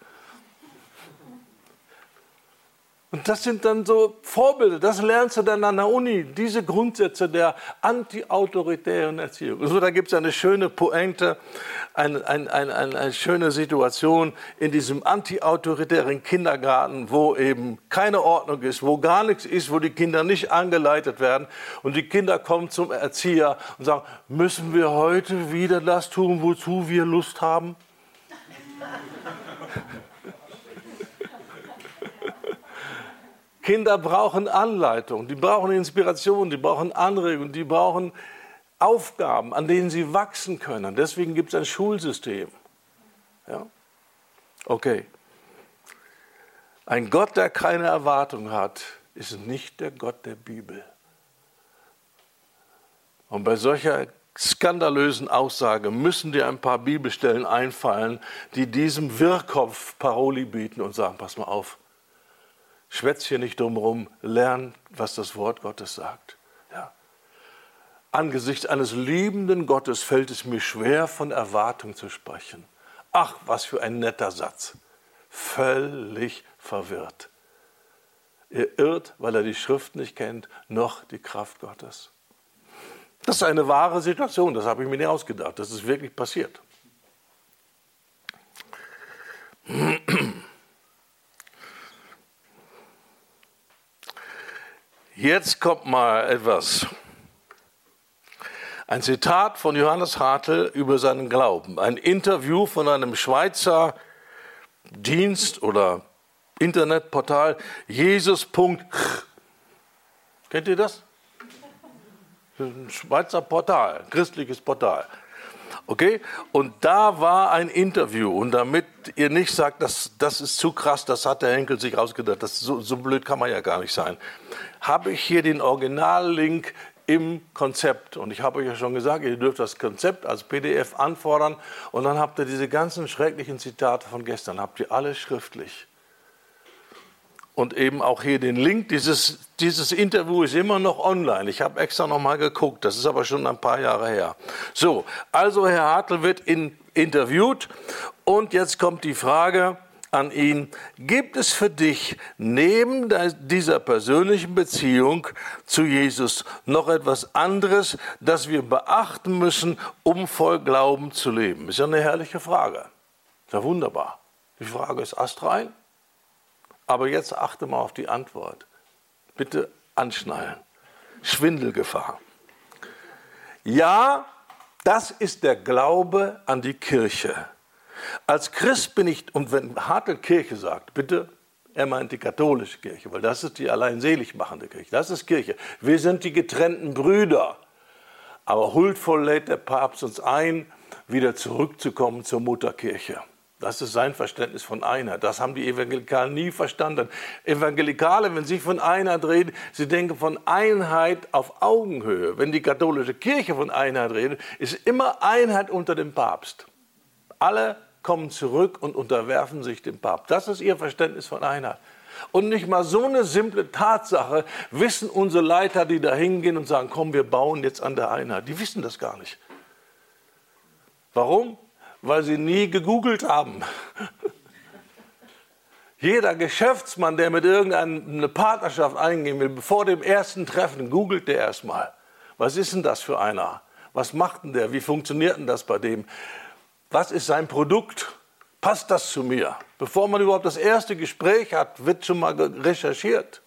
Und das sind dann so Vorbilder, das lernst du dann an der Uni, diese Grundsätze der antiautoritären Erziehung. Und so, da gibt es eine schöne Pointe, eine schöne Situation in diesem antiautoritären Kindergarten, wo eben keine Ordnung ist, wo gar nichts ist, wo die Kinder nicht angeleitet werden. Und die Kinder kommen zum Erzieher und sagen, müssen wir heute wieder das tun, wozu wir Lust haben? Kinder brauchen Anleitung, die brauchen Inspiration, die brauchen Anregung, die brauchen Aufgaben, an denen sie wachsen können. Deswegen gibt es ein Schulsystem. Ja? Okay. Ein Gott, der keine Erwartung hat, ist nicht der Gott der Bibel. Und bei solcher skandalösen Aussage müssen dir ein paar Bibelstellen einfallen, die diesem Wirrkopf Paroli bieten und sagen, pass mal auf. Schwätz hier nicht drumherum, lern, was das Wort Gottes sagt. Ja. Angesichts eines liebenden Gottes fällt es mir schwer, von Erwartung zu sprechen. Ach, was für ein netter Satz. Völlig verwirrt. Er irrt, weil er die Schrift nicht kennt, noch die Kraft Gottes. Das ist eine wahre Situation, das habe ich mir nicht ausgedacht. Das ist wirklich passiert. Jetzt kommt mal etwas. Ein Zitat von Johannes Hartl über seinen Glauben. Ein Interview von einem Schweizer Dienst oder Internetportal Jesus.ch. Kennt ihr das? Ein Schweizer Portal, christliches Portal. Okay? Und da war ein Interview. Und damit ihr nicht sagt, das ist zu krass, das hat der Henkel sich ausgedacht, so blöd kann man ja gar nicht sein, habe ich hier den Originallink im Konzept. Und ich habe euch ja schon gesagt, ihr dürft das Konzept als PDF anfordern. Und dann habt ihr diese ganzen schrecklichen Zitate von gestern, habt ihr alle schriftlich. Und eben auch hier den Link, dieses Interview ist immer noch online. Ich habe extra noch mal geguckt, das ist aber schon ein paar Jahre her. So, also Herr Hartl wird interviewt und jetzt kommt die Frage an ihn, gibt es für dich neben dieser persönlichen Beziehung zu Jesus noch etwas anderes, das wir beachten müssen, um voll Glauben zu leben? Ist ja eine herrliche Frage. Ist ja wunderbar. Die Frage ist astrein. Aber jetzt achte mal auf die Antwort. Bitte anschnallen. Schwindelgefahr. Ja, das ist der Glaube an die Kirche. Als Christ bin ich, und wenn Hartl Kirche sagt, bitte, er meint die katholische Kirche, weil das ist die allein selig machende Kirche. Das ist Kirche. Wir sind die getrennten Brüder. Aber huldvoll lädt der Papst uns ein, wieder zurückzukommen zur Mutterkirche. Das ist sein Verständnis von Einheit. Das haben die Evangelikalen nie verstanden. Evangelikale, wenn sie von Einheit reden, sie denken von Einheit auf Augenhöhe. Wenn die katholische Kirche von Einheit redet, ist immer Einheit unter dem Papst. Alle kommen zurück und unterwerfen sich dem Papst. Das ist ihr Verständnis von Einheit. Und nicht mal so eine simple Tatsache wissen unsere Leiter, die da hingehen und sagen, komm, wir bauen jetzt an der Einheit. Die wissen das gar nicht. Warum? Weil sie nie gegoogelt haben. Jeder Geschäftsmann, der mit irgendeiner Partnerschaft eingehen will, bevor dem ersten Treffen, googelt der erstmal. Was ist denn das für einer? Was macht denn der? Wie funktioniert denn das bei dem? Was ist sein Produkt? Passt das zu mir? Bevor man überhaupt das erste Gespräch hat, wird schon mal recherchiert.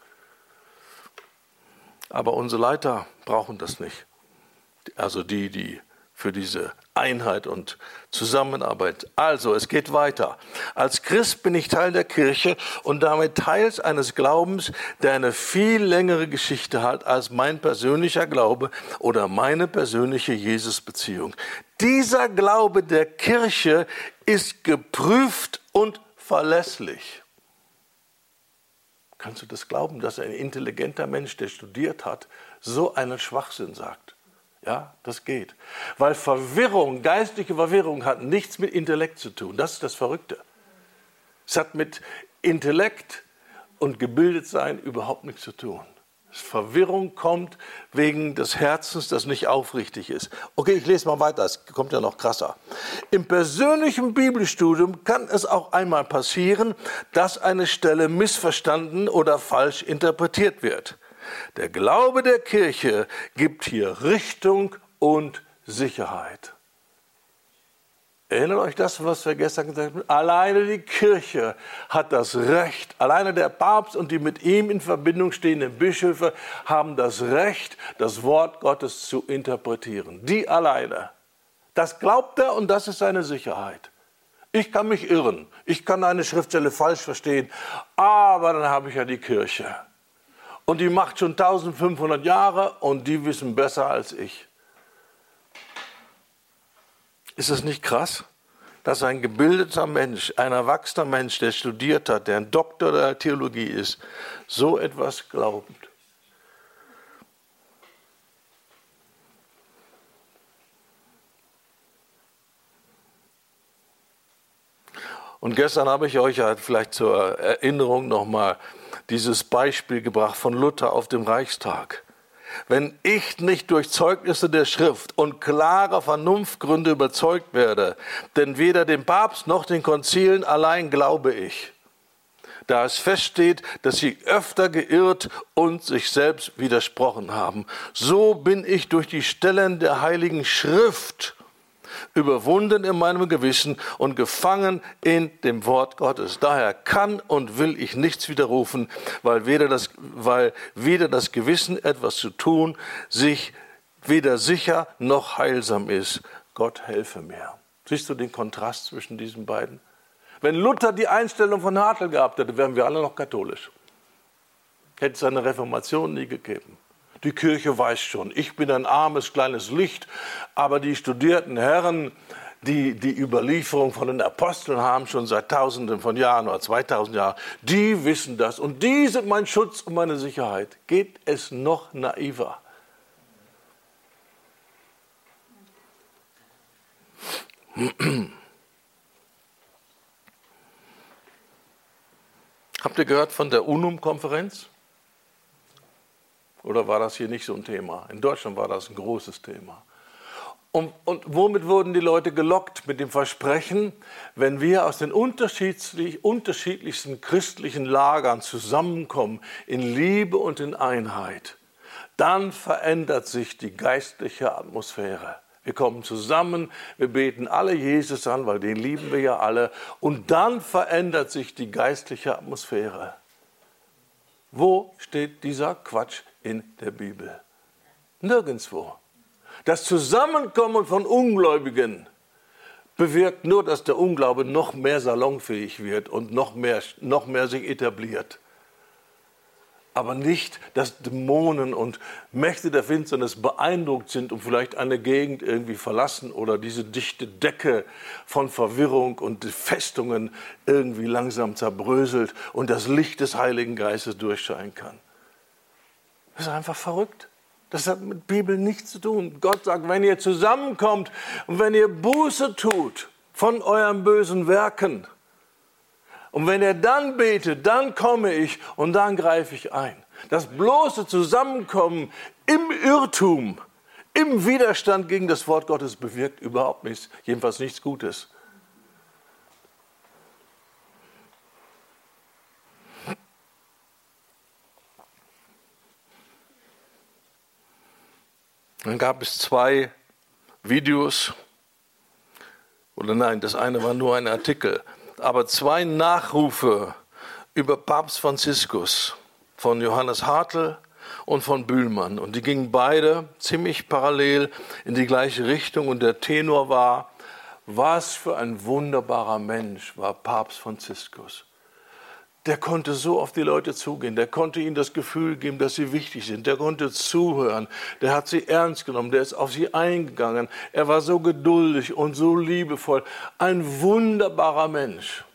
Aber unsere Leiter brauchen das nicht. Also die für diese Einheit und Zusammenarbeit. Also, es geht weiter. Als Christ bin ich Teil der Kirche und damit Teil eines Glaubens, der eine viel längere Geschichte hat als mein persönlicher Glaube oder meine persönliche Jesus-Beziehung. Dieser Glaube der Kirche ist geprüft und verlässlich. Kannst du das glauben, dass ein intelligenter Mensch, der studiert hat, so einen Schwachsinn sagt? Ja, das geht. Weil Verwirrung, geistliche Verwirrung hat nichts mit Intellekt zu tun. Das ist das Verrückte. Es hat mit Intellekt und Gebildetsein überhaupt nichts zu tun. Verwirrung kommt wegen des Herzens, das nicht aufrichtig ist. Okay, ich lese mal weiter, es kommt ja noch krasser. Im persönlichen Bibelstudium kann es auch einmal passieren, dass eine Stelle missverstanden oder falsch interpretiert wird. Der Glaube der Kirche gibt hier Richtung und Sicherheit. Erinnert euch das, was wir gestern gesagt haben? Alleine die Kirche hat das Recht, alleine der Papst und die mit ihm in Verbindung stehenden Bischöfe haben das Recht, das Wort Gottes zu interpretieren. Die alleine. Das glaubt er und das ist seine Sicherheit. Ich kann mich irren, ich kann eine Schriftstelle falsch verstehen, aber dann habe ich ja die Kirche. Und die macht schon 1500 Jahre und die wissen besser als ich. Ist es nicht krass, dass ein gebildeter Mensch, ein erwachsener Mensch, der studiert hat, der ein Doktor der Theologie ist, so etwas glaubt? Und gestern habe ich euch ja vielleicht zur Erinnerung nochmal dieses Beispiel gebracht von Luther auf dem Reichstag. Wenn ich nicht durch Zeugnisse der Schrift und klare Vernunftgründe überzeugt werde, denn weder dem Papst noch den Konzilen allein glaube ich, da es feststeht, dass sie öfter geirrt und sich selbst widersprochen haben, so bin ich durch die Stellen der Heiligen Schrift überwunden in meinem Gewissen und gefangen in dem Wort Gottes. Daher kann und will ich nichts widerrufen, weil weder das Gewissen etwas zu tun, sich weder sicher noch heilsam ist. Gott helfe mir. Siehst du den Kontrast zwischen diesen beiden? Wenn Luther die Einstellung von Hartl gehabt hätte, wären wir alle noch katholisch. Hätte es eine Reformation nie gegeben. Die Kirche weiß schon, ich bin ein armes, kleines Licht, aber die studierten Herren, die Überlieferung von den Aposteln haben schon seit Tausenden von Jahren oder 2000 Jahren, die wissen das und die sind mein Schutz und meine Sicherheit. Geht es noch naiver? Habt ihr gehört von der UNUM-Konferenz? Oder war das hier nicht so ein Thema? In Deutschland war das ein großes Thema. Und womit wurden die Leute gelockt? Mit dem Versprechen, wenn wir aus den unterschiedlichsten christlichen Lagern zusammenkommen, in Liebe und in Einheit, dann verändert sich die geistliche Atmosphäre. Wir kommen zusammen, wir beten alle Jesus an, weil den lieben wir ja alle. Und dann verändert sich die geistliche Atmosphäre. Wo steht dieser Quatsch in der Bibel? Nirgendwo. Das Zusammenkommen von Ungläubigen bewirkt nur, dass der Unglaube noch mehr salonfähig wird und noch mehr sich etabliert. Aber nicht, dass Dämonen und Mächte der Finsternis beeindruckt sind und vielleicht eine Gegend irgendwie verlassen oder diese dichte Decke von Verwirrung und Festungen irgendwie langsam zerbröselt und das Licht des Heiligen Geistes durchscheinen kann. Das ist einfach verrückt. Das hat mit Bibel nichts zu tun. Gott sagt, wenn ihr zusammenkommt und wenn ihr Buße tut, von euren bösen Werken. Und wenn er dann betet, dann komme ich und dann greife ich ein. Das bloße Zusammenkommen im Irrtum, im Widerstand gegen das Wort Gottes bewirkt überhaupt nichts, jedenfalls nichts Gutes. Dann gab es 2 Videos, oder nein, das eine war nur ein Artikel, aber 2 Nachrufe über Papst Franziskus von Johannes Hartl und von Bühlmann. Und die gingen beide ziemlich parallel in die gleiche Richtung. Und der Tenor war, was für ein wunderbarer Mensch war Papst Franziskus. Der konnte so auf die Leute zugehen, der konnte ihnen das Gefühl geben, dass sie wichtig sind, der konnte zuhören, der hat sie ernst genommen, der ist auf sie eingegangen, er war so geduldig und so liebevoll, ein wunderbarer Mensch.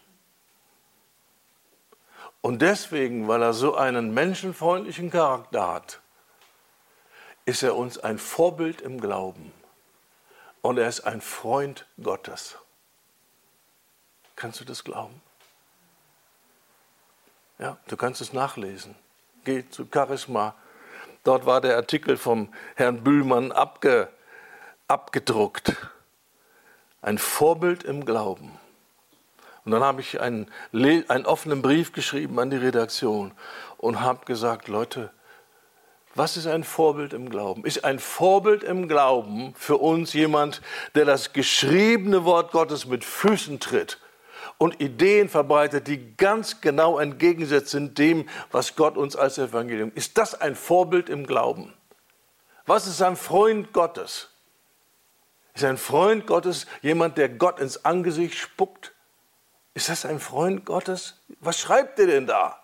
Und deswegen, weil er so einen menschenfreundlichen Charakter hat, ist er uns ein Vorbild im Glauben und er ist ein Freund Gottes. Kannst du das glauben? Ja, du kannst es nachlesen. Geh zu Charisma. Dort war der Artikel vom Herrn Bühlmann abgedruckt. Ein Vorbild im Glauben. Und dann habe ich einen offenen Brief geschrieben an die Redaktion und habe gesagt, Leute, was ist ein Vorbild im Glauben? Ist ein Vorbild im Glauben für uns jemand, der das geschriebene Wort Gottes mit Füßen tritt und Ideen verbreitet, die ganz genau entgegengesetzt sind dem, was Gott uns als Evangelium. Ist das ein Vorbild im Glauben? Was ist ein Freund Gottes? Ist ein Freund Gottes jemand, der Gott ins Angesicht spuckt? Ist das ein Freund Gottes? Was schreibt ihr denn da?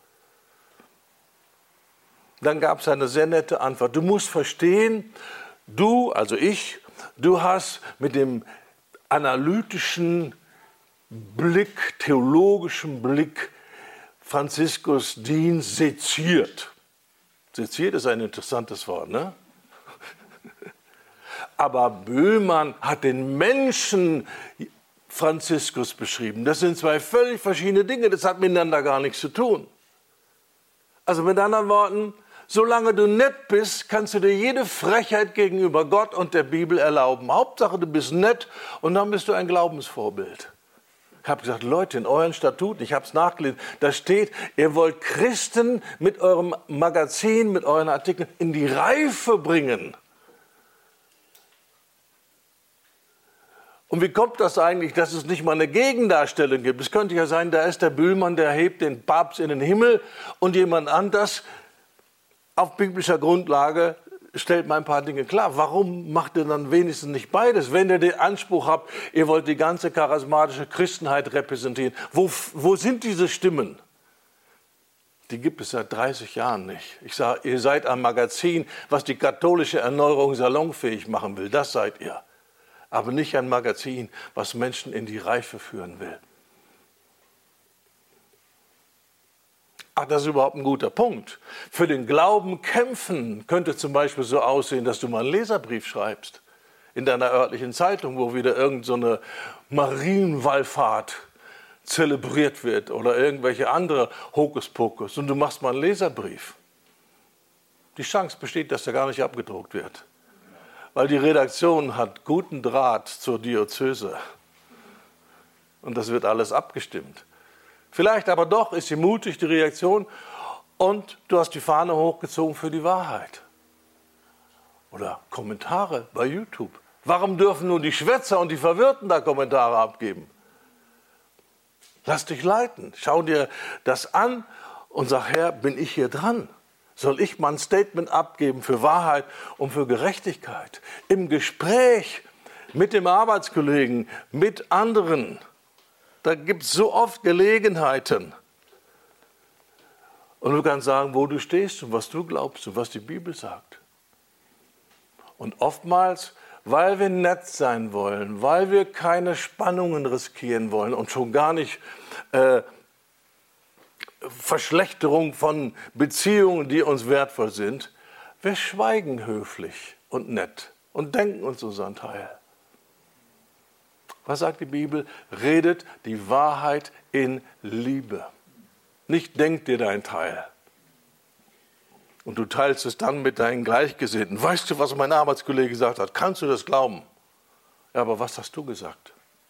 Dann gab es eine sehr nette Antwort. Du musst verstehen, du, also ich, du hast mit dem analytischen Blick, theologischen Blick Franziskus Dienst seziert. Seziert ist ein interessantes Wort, ne? Aber Bühlmann hat den Menschen Franziskus beschrieben. Das sind 2 völlig verschiedene Dinge, das hat miteinander gar nichts zu tun. Also mit anderen Worten, solange du nett bist, kannst du dir jede Frechheit gegenüber Gott und der Bibel erlauben. Hauptsache, du bist nett und dann bist du ein Glaubensvorbild. Ich habe gesagt, Leute, in euren Statuten, ich habe es nachgelesen, da steht, ihr wollt Christen mit eurem Magazin, mit euren Artikeln in die Reife bringen. Und wie kommt das eigentlich, dass es nicht mal eine Gegendarstellung gibt? Es könnte ja sein, da ist der Bühlmann, der hebt den Papst in den Himmel und jemand anders auf biblischer Grundlage stellt mal ein paar Dinge klar. Warum macht ihr dann wenigstens nicht beides? Wenn ihr den Anspruch habt, ihr wollt die ganze charismatische Christenheit repräsentieren. Wo sind diese Stimmen? Die gibt es seit 30 Jahren nicht. Ich sage, ihr seid ein Magazin, was die katholische Erneuerung salonfähig machen will. Das seid ihr. Aber nicht ein Magazin, was Menschen in die Reife führen will. Ach, das ist überhaupt ein guter Punkt. Für den Glauben kämpfen könnte zum Beispiel so aussehen, dass du mal einen Leserbrief schreibst in deiner örtlichen Zeitung, wo wieder irgend so eine Marienwallfahrt zelebriert wird oder irgendwelche andere Hokuspokus und du machst mal einen Leserbrief. Die Chance besteht, dass der gar nicht abgedruckt wird, weil die Redaktion hat guten Draht zur Diözese und das wird alles abgestimmt. Vielleicht aber doch ist sie mutig, die Reaktion, und du hast die Fahne hochgezogen für die Wahrheit. Oder Kommentare bei YouTube. Warum dürfen nur die Schwätzer und die Verwirrten da Kommentare abgeben? Lass dich leiten, schau dir das an und sag, Herr, bin ich hier dran? Soll ich mal ein Statement abgeben für Wahrheit und für Gerechtigkeit? Im Gespräch mit dem Arbeitskollegen, mit anderen. Da gibt es so oft Gelegenheiten. Und du kannst sagen, wo du stehst und was du glaubst und was die Bibel sagt. Und oftmals, weil wir nett sein wollen, weil wir keine Spannungen riskieren wollen und schon gar nicht Verschlechterung von Beziehungen, die uns wertvoll sind, wir schweigen höflich und nett und denken uns unseren Teil. Was sagt die Bibel? Redet die Wahrheit in Liebe. Nicht denk dir dein Teil. Und du teilst es dann mit deinen Gleichgesinnten. Weißt du, was mein Arbeitskollege gesagt hat? Kannst du das glauben? Ja, aber was hast du gesagt?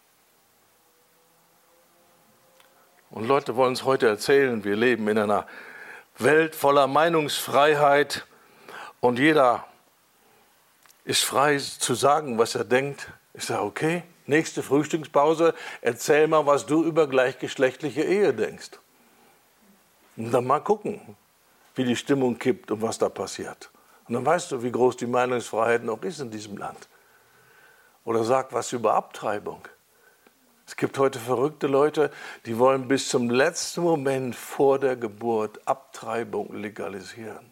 Und Leute wollen uns heute erzählen, wir leben in einer Welt voller Meinungsfreiheit und jeder ist frei zu sagen, was er denkt. Ich sage, okay, nächste Frühstückspause, erzähl mal, was du über gleichgeschlechtliche Ehe denkst. Und dann mal gucken, wie die Stimmung kippt und was da passiert. Und dann weißt du, wie groß die Meinungsfreiheit noch ist in diesem Land. Oder sag was über Abtreibung. Es gibt heute verrückte Leute, die wollen bis zum letzten Moment vor der Geburt Abtreibung legalisieren.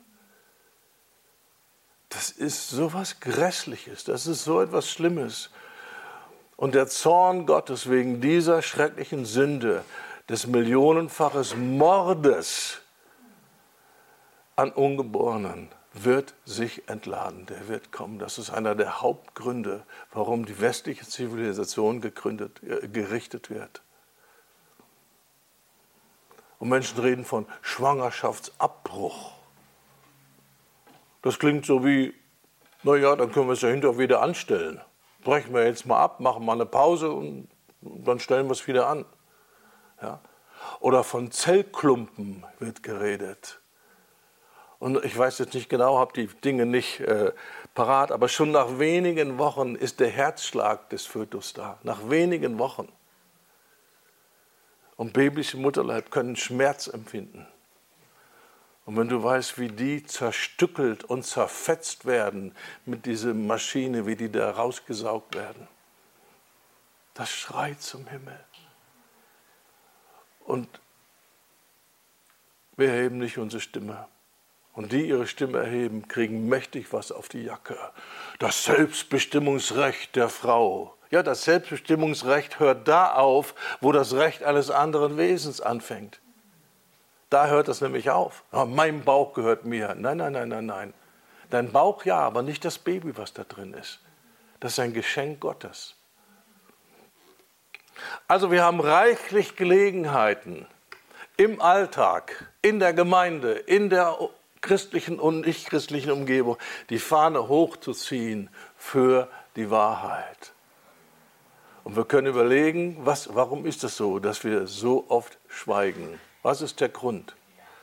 Das ist so was Grässliches, das ist so etwas Schlimmes. Und der Zorn Gottes wegen dieser schrecklichen Sünde, des millionenfachen Mordes an Ungeborenen, wird sich entladen, der wird kommen. Das ist einer der Hauptgründe, warum die westliche Zivilisation gerichtet wird. Und Menschen reden von Schwangerschaftsabbruch. Das klingt so wie, naja, dann können wir es ja hinterher wieder anstellen. Brechen wir jetzt mal ab, machen mal eine Pause und dann stellen wir es wieder an. Ja? Oder von Zellklumpen wird geredet. Und ich weiß jetzt nicht genau, habe die Dinge nicht parat, aber schon nach wenigen Wochen ist der Herzschlag des Fötus da. Nach wenigen Wochen. Und Babys im Mutterleib können Schmerz empfinden. Und wenn du weißt, wie die zerstückelt und zerfetzt werden mit dieser Maschine, wie die da rausgesaugt werden, das schreit zum Himmel. Und wir erheben nicht unsere Stimme. Und die ihre Stimme erheben, kriegen mächtig was auf die Jacke. Das Selbstbestimmungsrecht der Frau. Ja, das Selbstbestimmungsrecht hört da auf, wo das Recht eines anderen Wesens anfängt. Da hört es nämlich auf. Ja, mein Bauch gehört mir. Nein, nein, nein, nein, nein. Dein Bauch ja, aber nicht das Baby, was da drin ist. Das ist ein Geschenk Gottes. Also wir haben reichlich Gelegenheiten im Alltag, in der Gemeinde, in der christlichen und nicht-christlichen Umgebung, die Fahne hochzuziehen für die Wahrheit. Und wir können überlegen, warum ist es so, dass wir so oft schweigen? Was ist der Grund?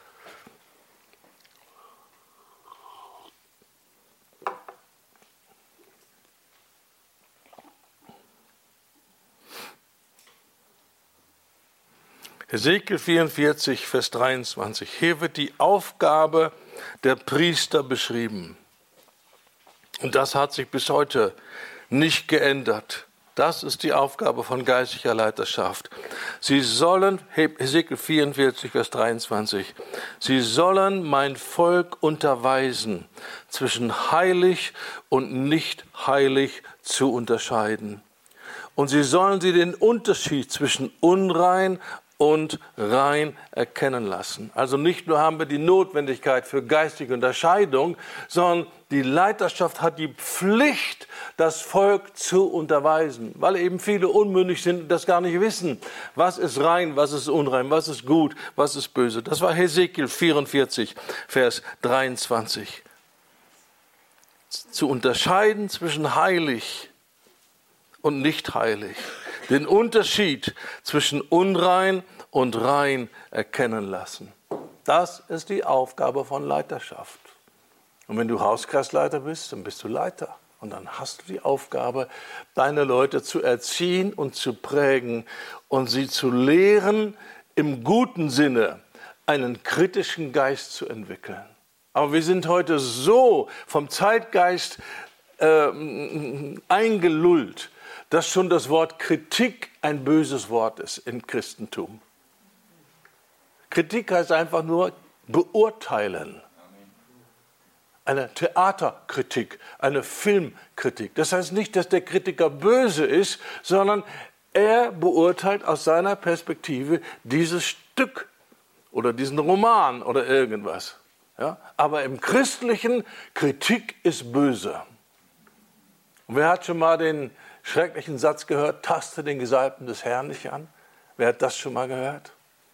Hesekiel 44, Vers 23. Hier wird die Aufgabe der Priester beschrieben. Und das hat sich bis heute nicht geändert. Das ist die Aufgabe von geistlicher Leiterschaft. Sie sollen, Hesekiel 44, Vers 23, sie sollen mein Volk unterweisen, zwischen heilig und nicht heilig zu unterscheiden. Und sie sollen sie den Unterschied zwischen unrein und rein erkennen lassen. Also nicht nur haben wir die Notwendigkeit für geistige Unterscheidung, sondern die Leiterschaft hat die Pflicht, das Volk zu unterweisen, weil eben viele unmündig sind und das gar nicht wissen. Was ist rein, was ist unrein, was ist gut, was ist böse. Das war Hesekiel 44, Vers 23. Zu unterscheiden zwischen heilig und nicht heilig. Den Unterschied zwischen unrein und rein erkennen lassen. Das ist die Aufgabe von Leiterschaft. Und wenn du Hauskreisleiter bist, dann bist du Leiter. Und dann hast du die Aufgabe, deine Leute zu erziehen und zu prägen und sie zu lehren, im guten Sinne einen kritischen Geist zu entwickeln. Aber wir sind heute so vom Zeitgeist eingelullt, dass schon das Wort Kritik ein böses Wort ist im Christentum. Kritik heißt einfach nur beurteilen. Eine Theaterkritik, eine Filmkritik. Das heißt nicht, dass der Kritiker böse ist, sondern er beurteilt aus seiner Perspektive dieses Stück oder diesen Roman oder irgendwas. Ja? Aber im Christlichen, Kritik ist böse. Und wer hat schon mal den schrecklichen Satz gehört, taste den Gesalbten des Herrn nicht an? Wer hat das schon mal gehört?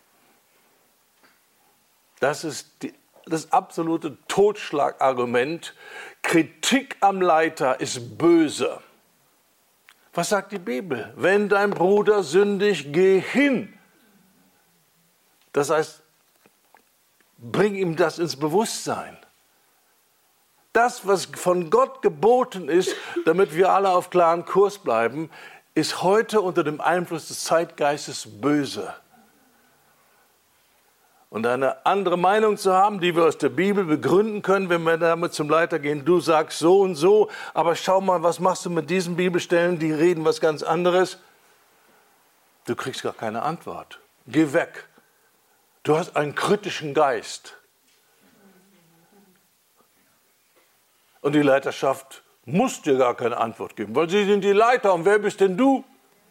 Das ist das absolute Totschlagargument. Kritik am Leiter ist böse. Was sagt die Bibel? Wenn dein Bruder sündigt, geh hin. Das heißt, bring ihm das ins Bewusstsein. Das, was von Gott geboten ist, damit wir alle auf klaren Kurs bleiben, ist heute unter dem Einfluss des Zeitgeistes böse. Und eine andere Meinung zu haben, die wir aus der Bibel begründen können, wenn wir damit zum Leiter gehen, du sagst so und so, aber schau mal, was machst du mit diesen Bibelstellen, die reden was ganz anderes. Du kriegst gar keine Antwort. Geh weg. Du hast einen kritischen Geist. Und die Leiterschaft muss dir gar keine Antwort geben, weil sie sind die Leiter. Und wer bist denn du?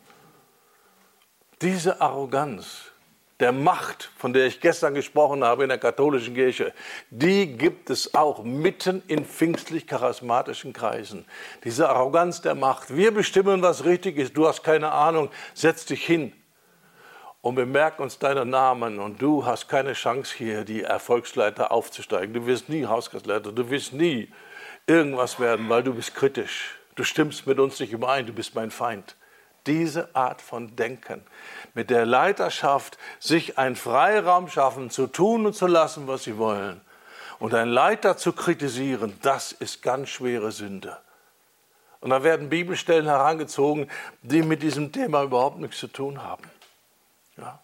Diese Arroganz der Macht, von der ich gestern gesprochen habe in der katholischen Kirche, die gibt es auch mitten in pfingstlich-charismatischen Kreisen. Diese Arroganz der Macht. Wir bestimmen, was richtig ist. Du hast keine Ahnung. Setz dich hin. Und wir merken uns deinen Namen und du hast keine Chance hier, die Erfolgsleiter aufzusteigen. Du wirst nie Hauskreisleiter, du wirst nie irgendwas werden, weil du bist kritisch. Du stimmst mit uns nicht überein, du bist mein Feind. Diese Art von Denken, mit der Leiterschaft sich einen Freiraum schaffen, zu tun und zu lassen, was sie wollen. Und einen Leiter zu kritisieren, das ist ganz schwere Sünde. Und da werden Bibelstellen herangezogen, die mit diesem Thema überhaupt nichts zu tun haben. Ja.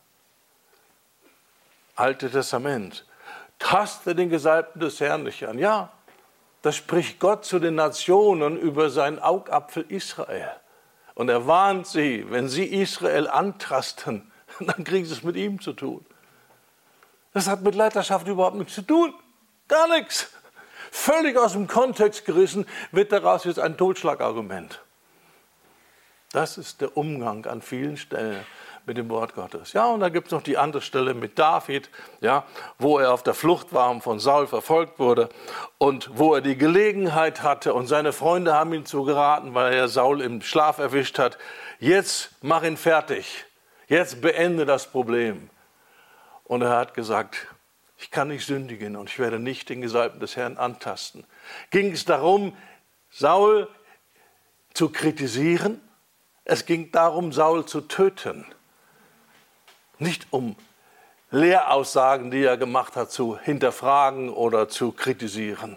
Alte Testament. Taste den Gesalbten des Herrn nicht an. Ja, das spricht Gott zu den Nationen über seinen Augapfel Israel. Und er warnt sie, wenn sie Israel antasten, dann kriegen sie es mit ihm zu tun. Das hat mit Leiterschaft überhaupt nichts zu tun. Gar nichts. Völlig aus dem Kontext gerissen wird daraus jetzt ein Totschlagargument. Das ist der Umgang an vielen Stellen mit dem Wort Gottes. Ja, und dann gibt es noch die andere Stelle mit David, ja, wo er auf der Flucht war und von Saul verfolgt wurde und wo er die Gelegenheit hatte und seine Freunde haben ihm zugeraten, weil er Saul im Schlaf erwischt hat, jetzt mach ihn fertig, jetzt beende das Problem. Und er hat gesagt, ich kann nicht sündigen und ich werde nicht den Gesalbten des Herrn antasten. Ging es darum, Saul zu kritisieren? Es ging darum, Saul zu töten. Nicht um Lehraussagen, die er gemacht hat, zu hinterfragen oder zu kritisieren.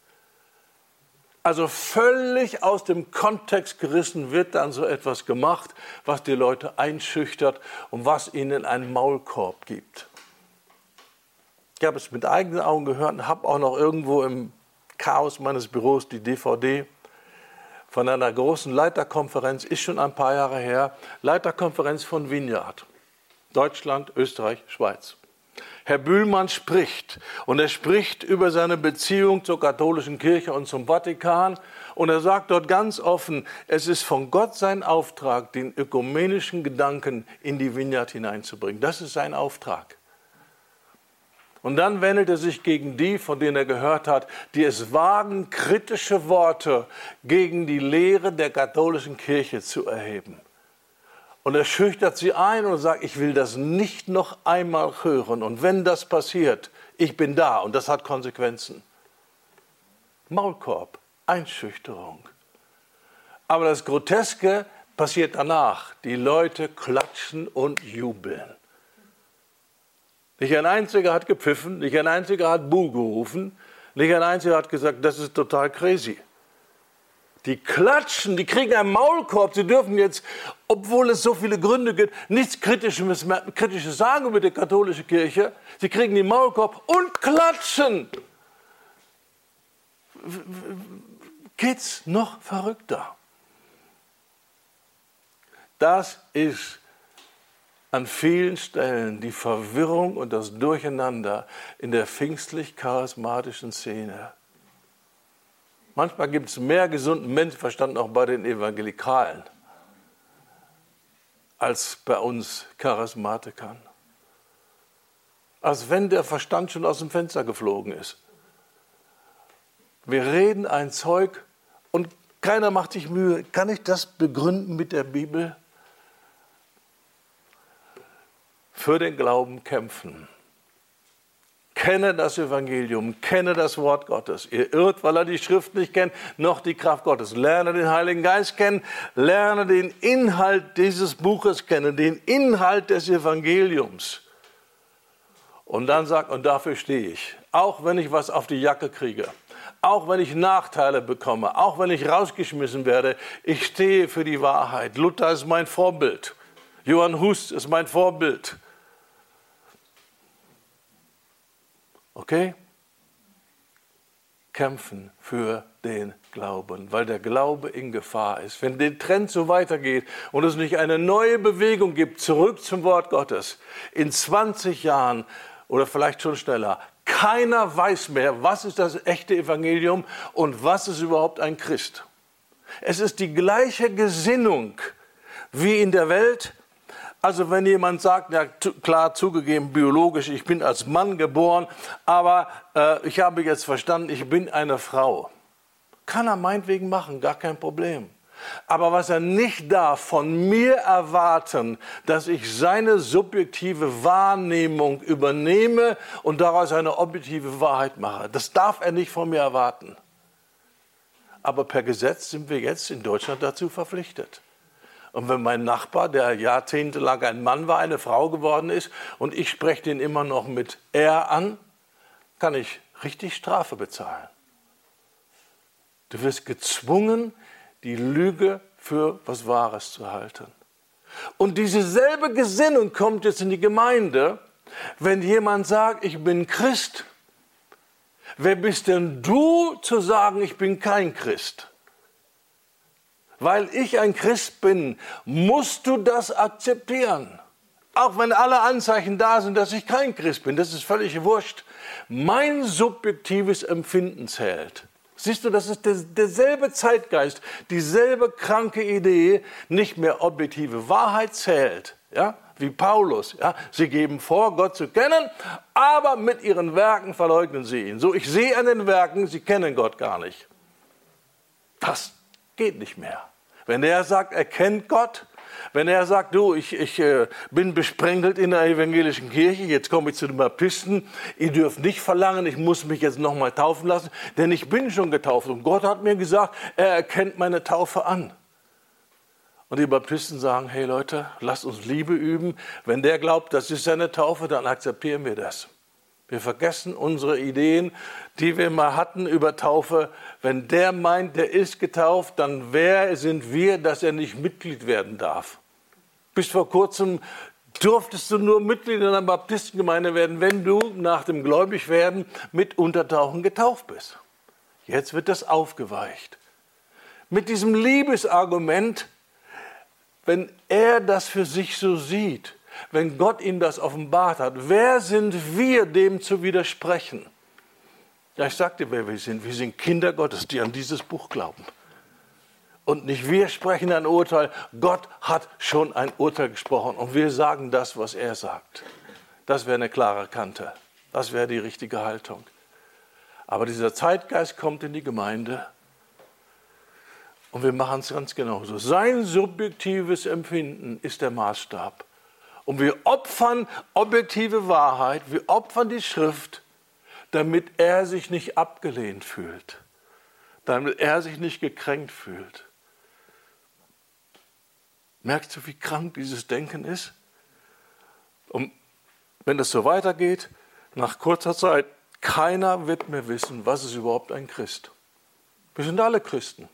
Also völlig aus dem Kontext gerissen wird dann so etwas gemacht, was die Leute einschüchtert und was ihnen einen Maulkorb gibt. Ich habe es mit eigenen Augen gehört und habe auch noch irgendwo im Chaos meines Büros die DVD von einer großen Leiterkonferenz, ist schon ein paar Jahre her, Leiterkonferenz von Vineyard. Deutschland, Österreich, Schweiz. Herr Bühlmann spricht und er spricht über seine Beziehung zur katholischen Kirche und zum Vatikan und er sagt dort ganz offen, es ist von Gott sein Auftrag, den ökumenischen Gedanken in die Vineyard hineinzubringen. Das ist sein Auftrag. Und dann wendet er sich gegen die, von denen er gehört hat, die es wagen, kritische Worte gegen die Lehre der katholischen Kirche zu erheben. Und er schüchtert sie ein und sagt, ich will das nicht noch einmal hören. Und wenn das passiert, ich bin da und das hat Konsequenzen. Maulkorb, Einschüchterung. Aber das Groteske passiert danach. Die Leute klatschen und jubeln. Nicht ein einziger hat gepfiffen, nicht ein einziger hat Buh gerufen, nicht ein einziger hat gesagt, das ist total crazy. Die klatschen, die kriegen einen Maulkorb, sie dürfen jetzt, obwohl es so viele Gründe gibt, nichts Kritisches sagen über die katholische Kirche. Sie kriegen den Maulkorb und klatschen. Geht's noch verrückter? Das ist an vielen Stellen die Verwirrung und das Durcheinander in der pfingstlich-charismatischen Szene. Manchmal gibt es mehr gesunden Menschenverstand auch bei den Evangelikalen als bei uns Charismatikern. Als wenn der Verstand schon aus dem Fenster geflogen ist. Wir reden ein Zeug und Keiner macht sich Mühe. Kann ich das begründen mit der Bibel? Für den Glauben kämpfen. Kenne das Evangelium, kenne das Wort Gottes. Ihr irrt, weil ihr die Schrift nicht kennt, noch die Kraft Gottes. Lerne den Heiligen Geist kennen, lerne den Inhalt dieses Buches kennen, den Inhalt des Evangeliums. Und dann sagt, und dafür stehe ich. Auch wenn ich was auf die Jacke kriege, auch wenn ich Nachteile bekomme, auch wenn ich rausgeschmissen werde, ich stehe für die Wahrheit. Luther ist mein Vorbild. Johann Hus ist mein Vorbild. Okay? Kämpfen für den Glauben, weil der Glaube in Gefahr ist. Wenn der Trend so weitergeht und es nicht eine neue Bewegung gibt, zurück zum Wort Gottes, in 20 Jahren oder vielleicht schon schneller, keiner weiß mehr, was ist das echte Evangelium und was ist überhaupt ein Christ. Es ist die gleiche Gesinnung wie in der Welt. Also wenn jemand sagt, ja klar zugegeben biologisch, ich bin als Mann geboren, aber ich habe jetzt verstanden, ich bin eine Frau. Kann er meinetwegen machen, gar kein Problem. Aber was er nicht darf, von mir erwarten, dass ich seine subjektive Wahrnehmung übernehme und daraus eine objektive Wahrheit mache. Das darf er nicht von mir erwarten. Aber per Gesetz sind wir jetzt in Deutschland dazu verpflichtet. Und wenn mein Nachbar, der jahrzehntelang ein Mann war, eine Frau geworden ist und ich spreche den immer noch mit er an, kann ich richtig Strafe bezahlen. Du wirst gezwungen, die Lüge für was Wahres zu halten. Und diese selbe Gesinnung kommt jetzt in die Gemeinde, wenn jemand sagt, ich bin Christ. Wer bist denn du zu sagen, ich bin kein Christ? Weil ich ein Christ bin, musst du das akzeptieren. Auch wenn alle Anzeichen da sind, dass ich kein Christ bin, das ist völlig wurscht. Mein subjektives Empfinden zählt. Siehst du, das ist derselbe Zeitgeist, dieselbe kranke Idee, nicht mehr objektive Wahrheit zählt, ja, wie Paulus. Ja. Sie geben vor, Gott zu kennen, aber mit ihren Werken verleugnen sie ihn. So, ich sehe an den Werken, sie kennen Gott gar nicht. Das geht nicht mehr. Wenn er sagt, er kennt Gott, wenn er sagt, du, ich bin besprenkelt in der evangelischen Kirche, jetzt komme ich zu den Baptisten, ihr dürft nicht verlangen, ich muss mich jetzt nochmal taufen lassen, denn ich bin schon getauft und Gott hat mir gesagt, er erkennt meine Taufe an. Und die Baptisten sagen, hey Leute, lasst uns Liebe üben, wenn der glaubt, das ist seine Taufe, dann akzeptieren wir das. Wir vergessen unsere Ideen, die wir mal hatten über Taufe. Wenn der meint, der ist getauft, dann wer sind wir, dass er nicht Mitglied werden darf? Bis vor kurzem durftest du nur Mitglied in einer Baptistengemeinde werden, wenn du nach dem Gläubigwerden mit Untertauchen getauft bist. Jetzt wird das aufgeweicht. Mit diesem Liebesargument, wenn er das für sich so sieht, wenn Gott ihm das offenbart hat, wer sind wir, dem zu widersprechen? Ja, ich sagte, wer wir sind. Wir sind Kinder Gottes, die an dieses Buch glauben. Und nicht wir sprechen ein Urteil, Gott hat schon ein Urteil gesprochen und wir sagen das, was er sagt. Das wäre eine klare Kante. Das wäre die richtige Haltung. Aber dieser Zeitgeist kommt in die Gemeinde und wir machen es ganz genauso. Sein subjektives Empfinden ist der Maßstab. Und wir opfern objektive Wahrheit, wir opfern die Schrift, damit er sich nicht abgelehnt fühlt, damit er sich nicht gekränkt fühlt. Merkst du, wie krank dieses Denken ist? Und wenn das so weitergeht, nach kurzer Zeit, keiner wird mehr wissen, was ist überhaupt ein Christ. Wir sind alle Christen.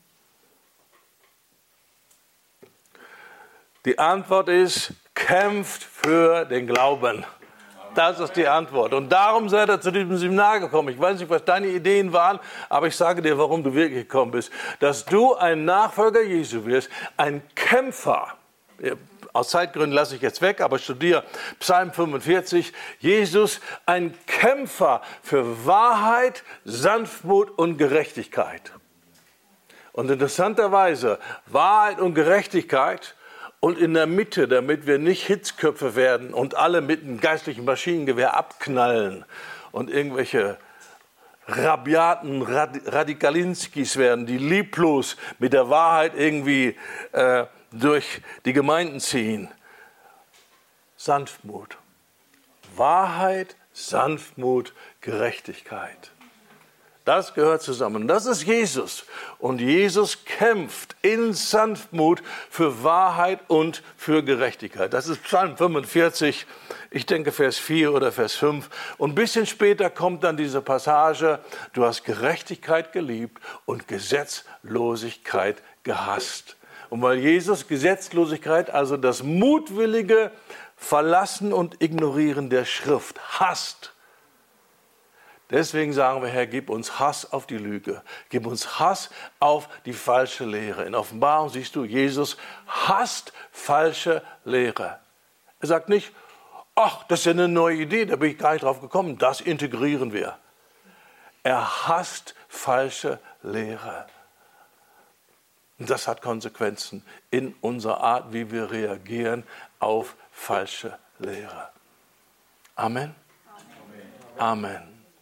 Die Antwort ist, kämpft für den Glauben. Das ist die Antwort. Und darum seid ihr zu diesem Seminar gekommen. Ich weiß nicht, was deine Ideen waren, aber ich sage dir, warum du wirklich gekommen bist. Dass du ein Nachfolger Jesu wirst, ein Kämpfer. Aus Zeitgründen lasse ich jetzt weg, aber studiere Psalm 45. Jesus, ein Kämpfer für Wahrheit, Sanftmut und Gerechtigkeit. Und interessanterweise, Wahrheit und Gerechtigkeit und in der Mitte, damit wir nicht Hitzköpfe werden und alle mit einem geistlichen Maschinengewehr abknallen und irgendwelche rabiaten Radikalinskis werden, die lieblos mit der Wahrheit irgendwie durch die Gemeinden ziehen. Sanftmut. Wahrheit, Sanftmut, Gerechtigkeit. Das gehört zusammen. Das ist Jesus. Und Jesus kämpft in Sanftmut für Wahrheit und für Gerechtigkeit. Das ist Psalm 45, ich denke Vers 4 oder Vers 5. Und ein bisschen später kommt dann diese Passage, du hast Gerechtigkeit geliebt und Gesetzlosigkeit gehasst. Und weil Jesus Gesetzlosigkeit, also das mutwillige Verlassen und Ignorieren der Schrift, hasst, deswegen sagen wir, Herr, gib uns Hass auf die Lüge, gib uns Hass auf die falsche Lehre. In Offenbarung siehst du, Jesus hasst falsche Lehre. Er sagt nicht, ach, das ist ja eine neue Idee, da bin ich gar nicht drauf gekommen, das integrieren wir. Er hasst falsche Lehre. Und das hat Konsequenzen in unserer Art, wie wir reagieren auf falsche Lehre. Amen. Amen.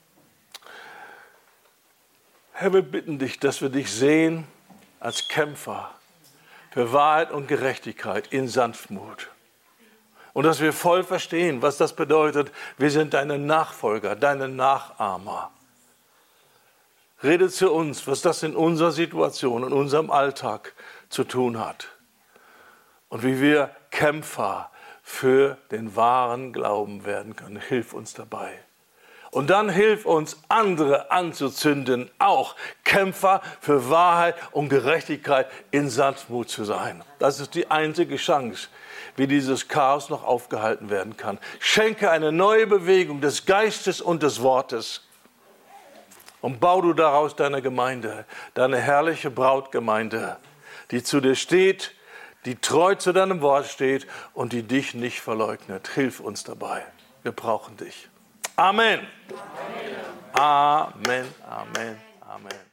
Herr, wir bitten dich, dass wir dich sehen als Kämpfer für Wahrheit und Gerechtigkeit in Sanftmut. Und dass wir voll verstehen, was das bedeutet. Wir sind deine Nachfolger, deine Nachahmer. Rede zu uns, was das in unserer Situation, in unserem Alltag zu tun hat. Und wie wir Kämpfer für den wahren Glauben werden können. Hilf uns dabei. Und dann hilf uns, andere anzuzünden, auch Kämpfer für Wahrheit und Gerechtigkeit in Sanftmut zu sein. Das ist die einzige Chance, wie dieses Chaos noch aufgehalten werden kann. Schenke eine neue Bewegung des Geistes und des Wortes. Und bau du daraus deine Gemeinde, deine herrliche Brautgemeinde, die zu dir steht, die treu zu deinem Wort steht und die dich nicht verleugnet. Hilf uns dabei. Wir brauchen dich. Amen. Amen. Amen. Amen. Amen.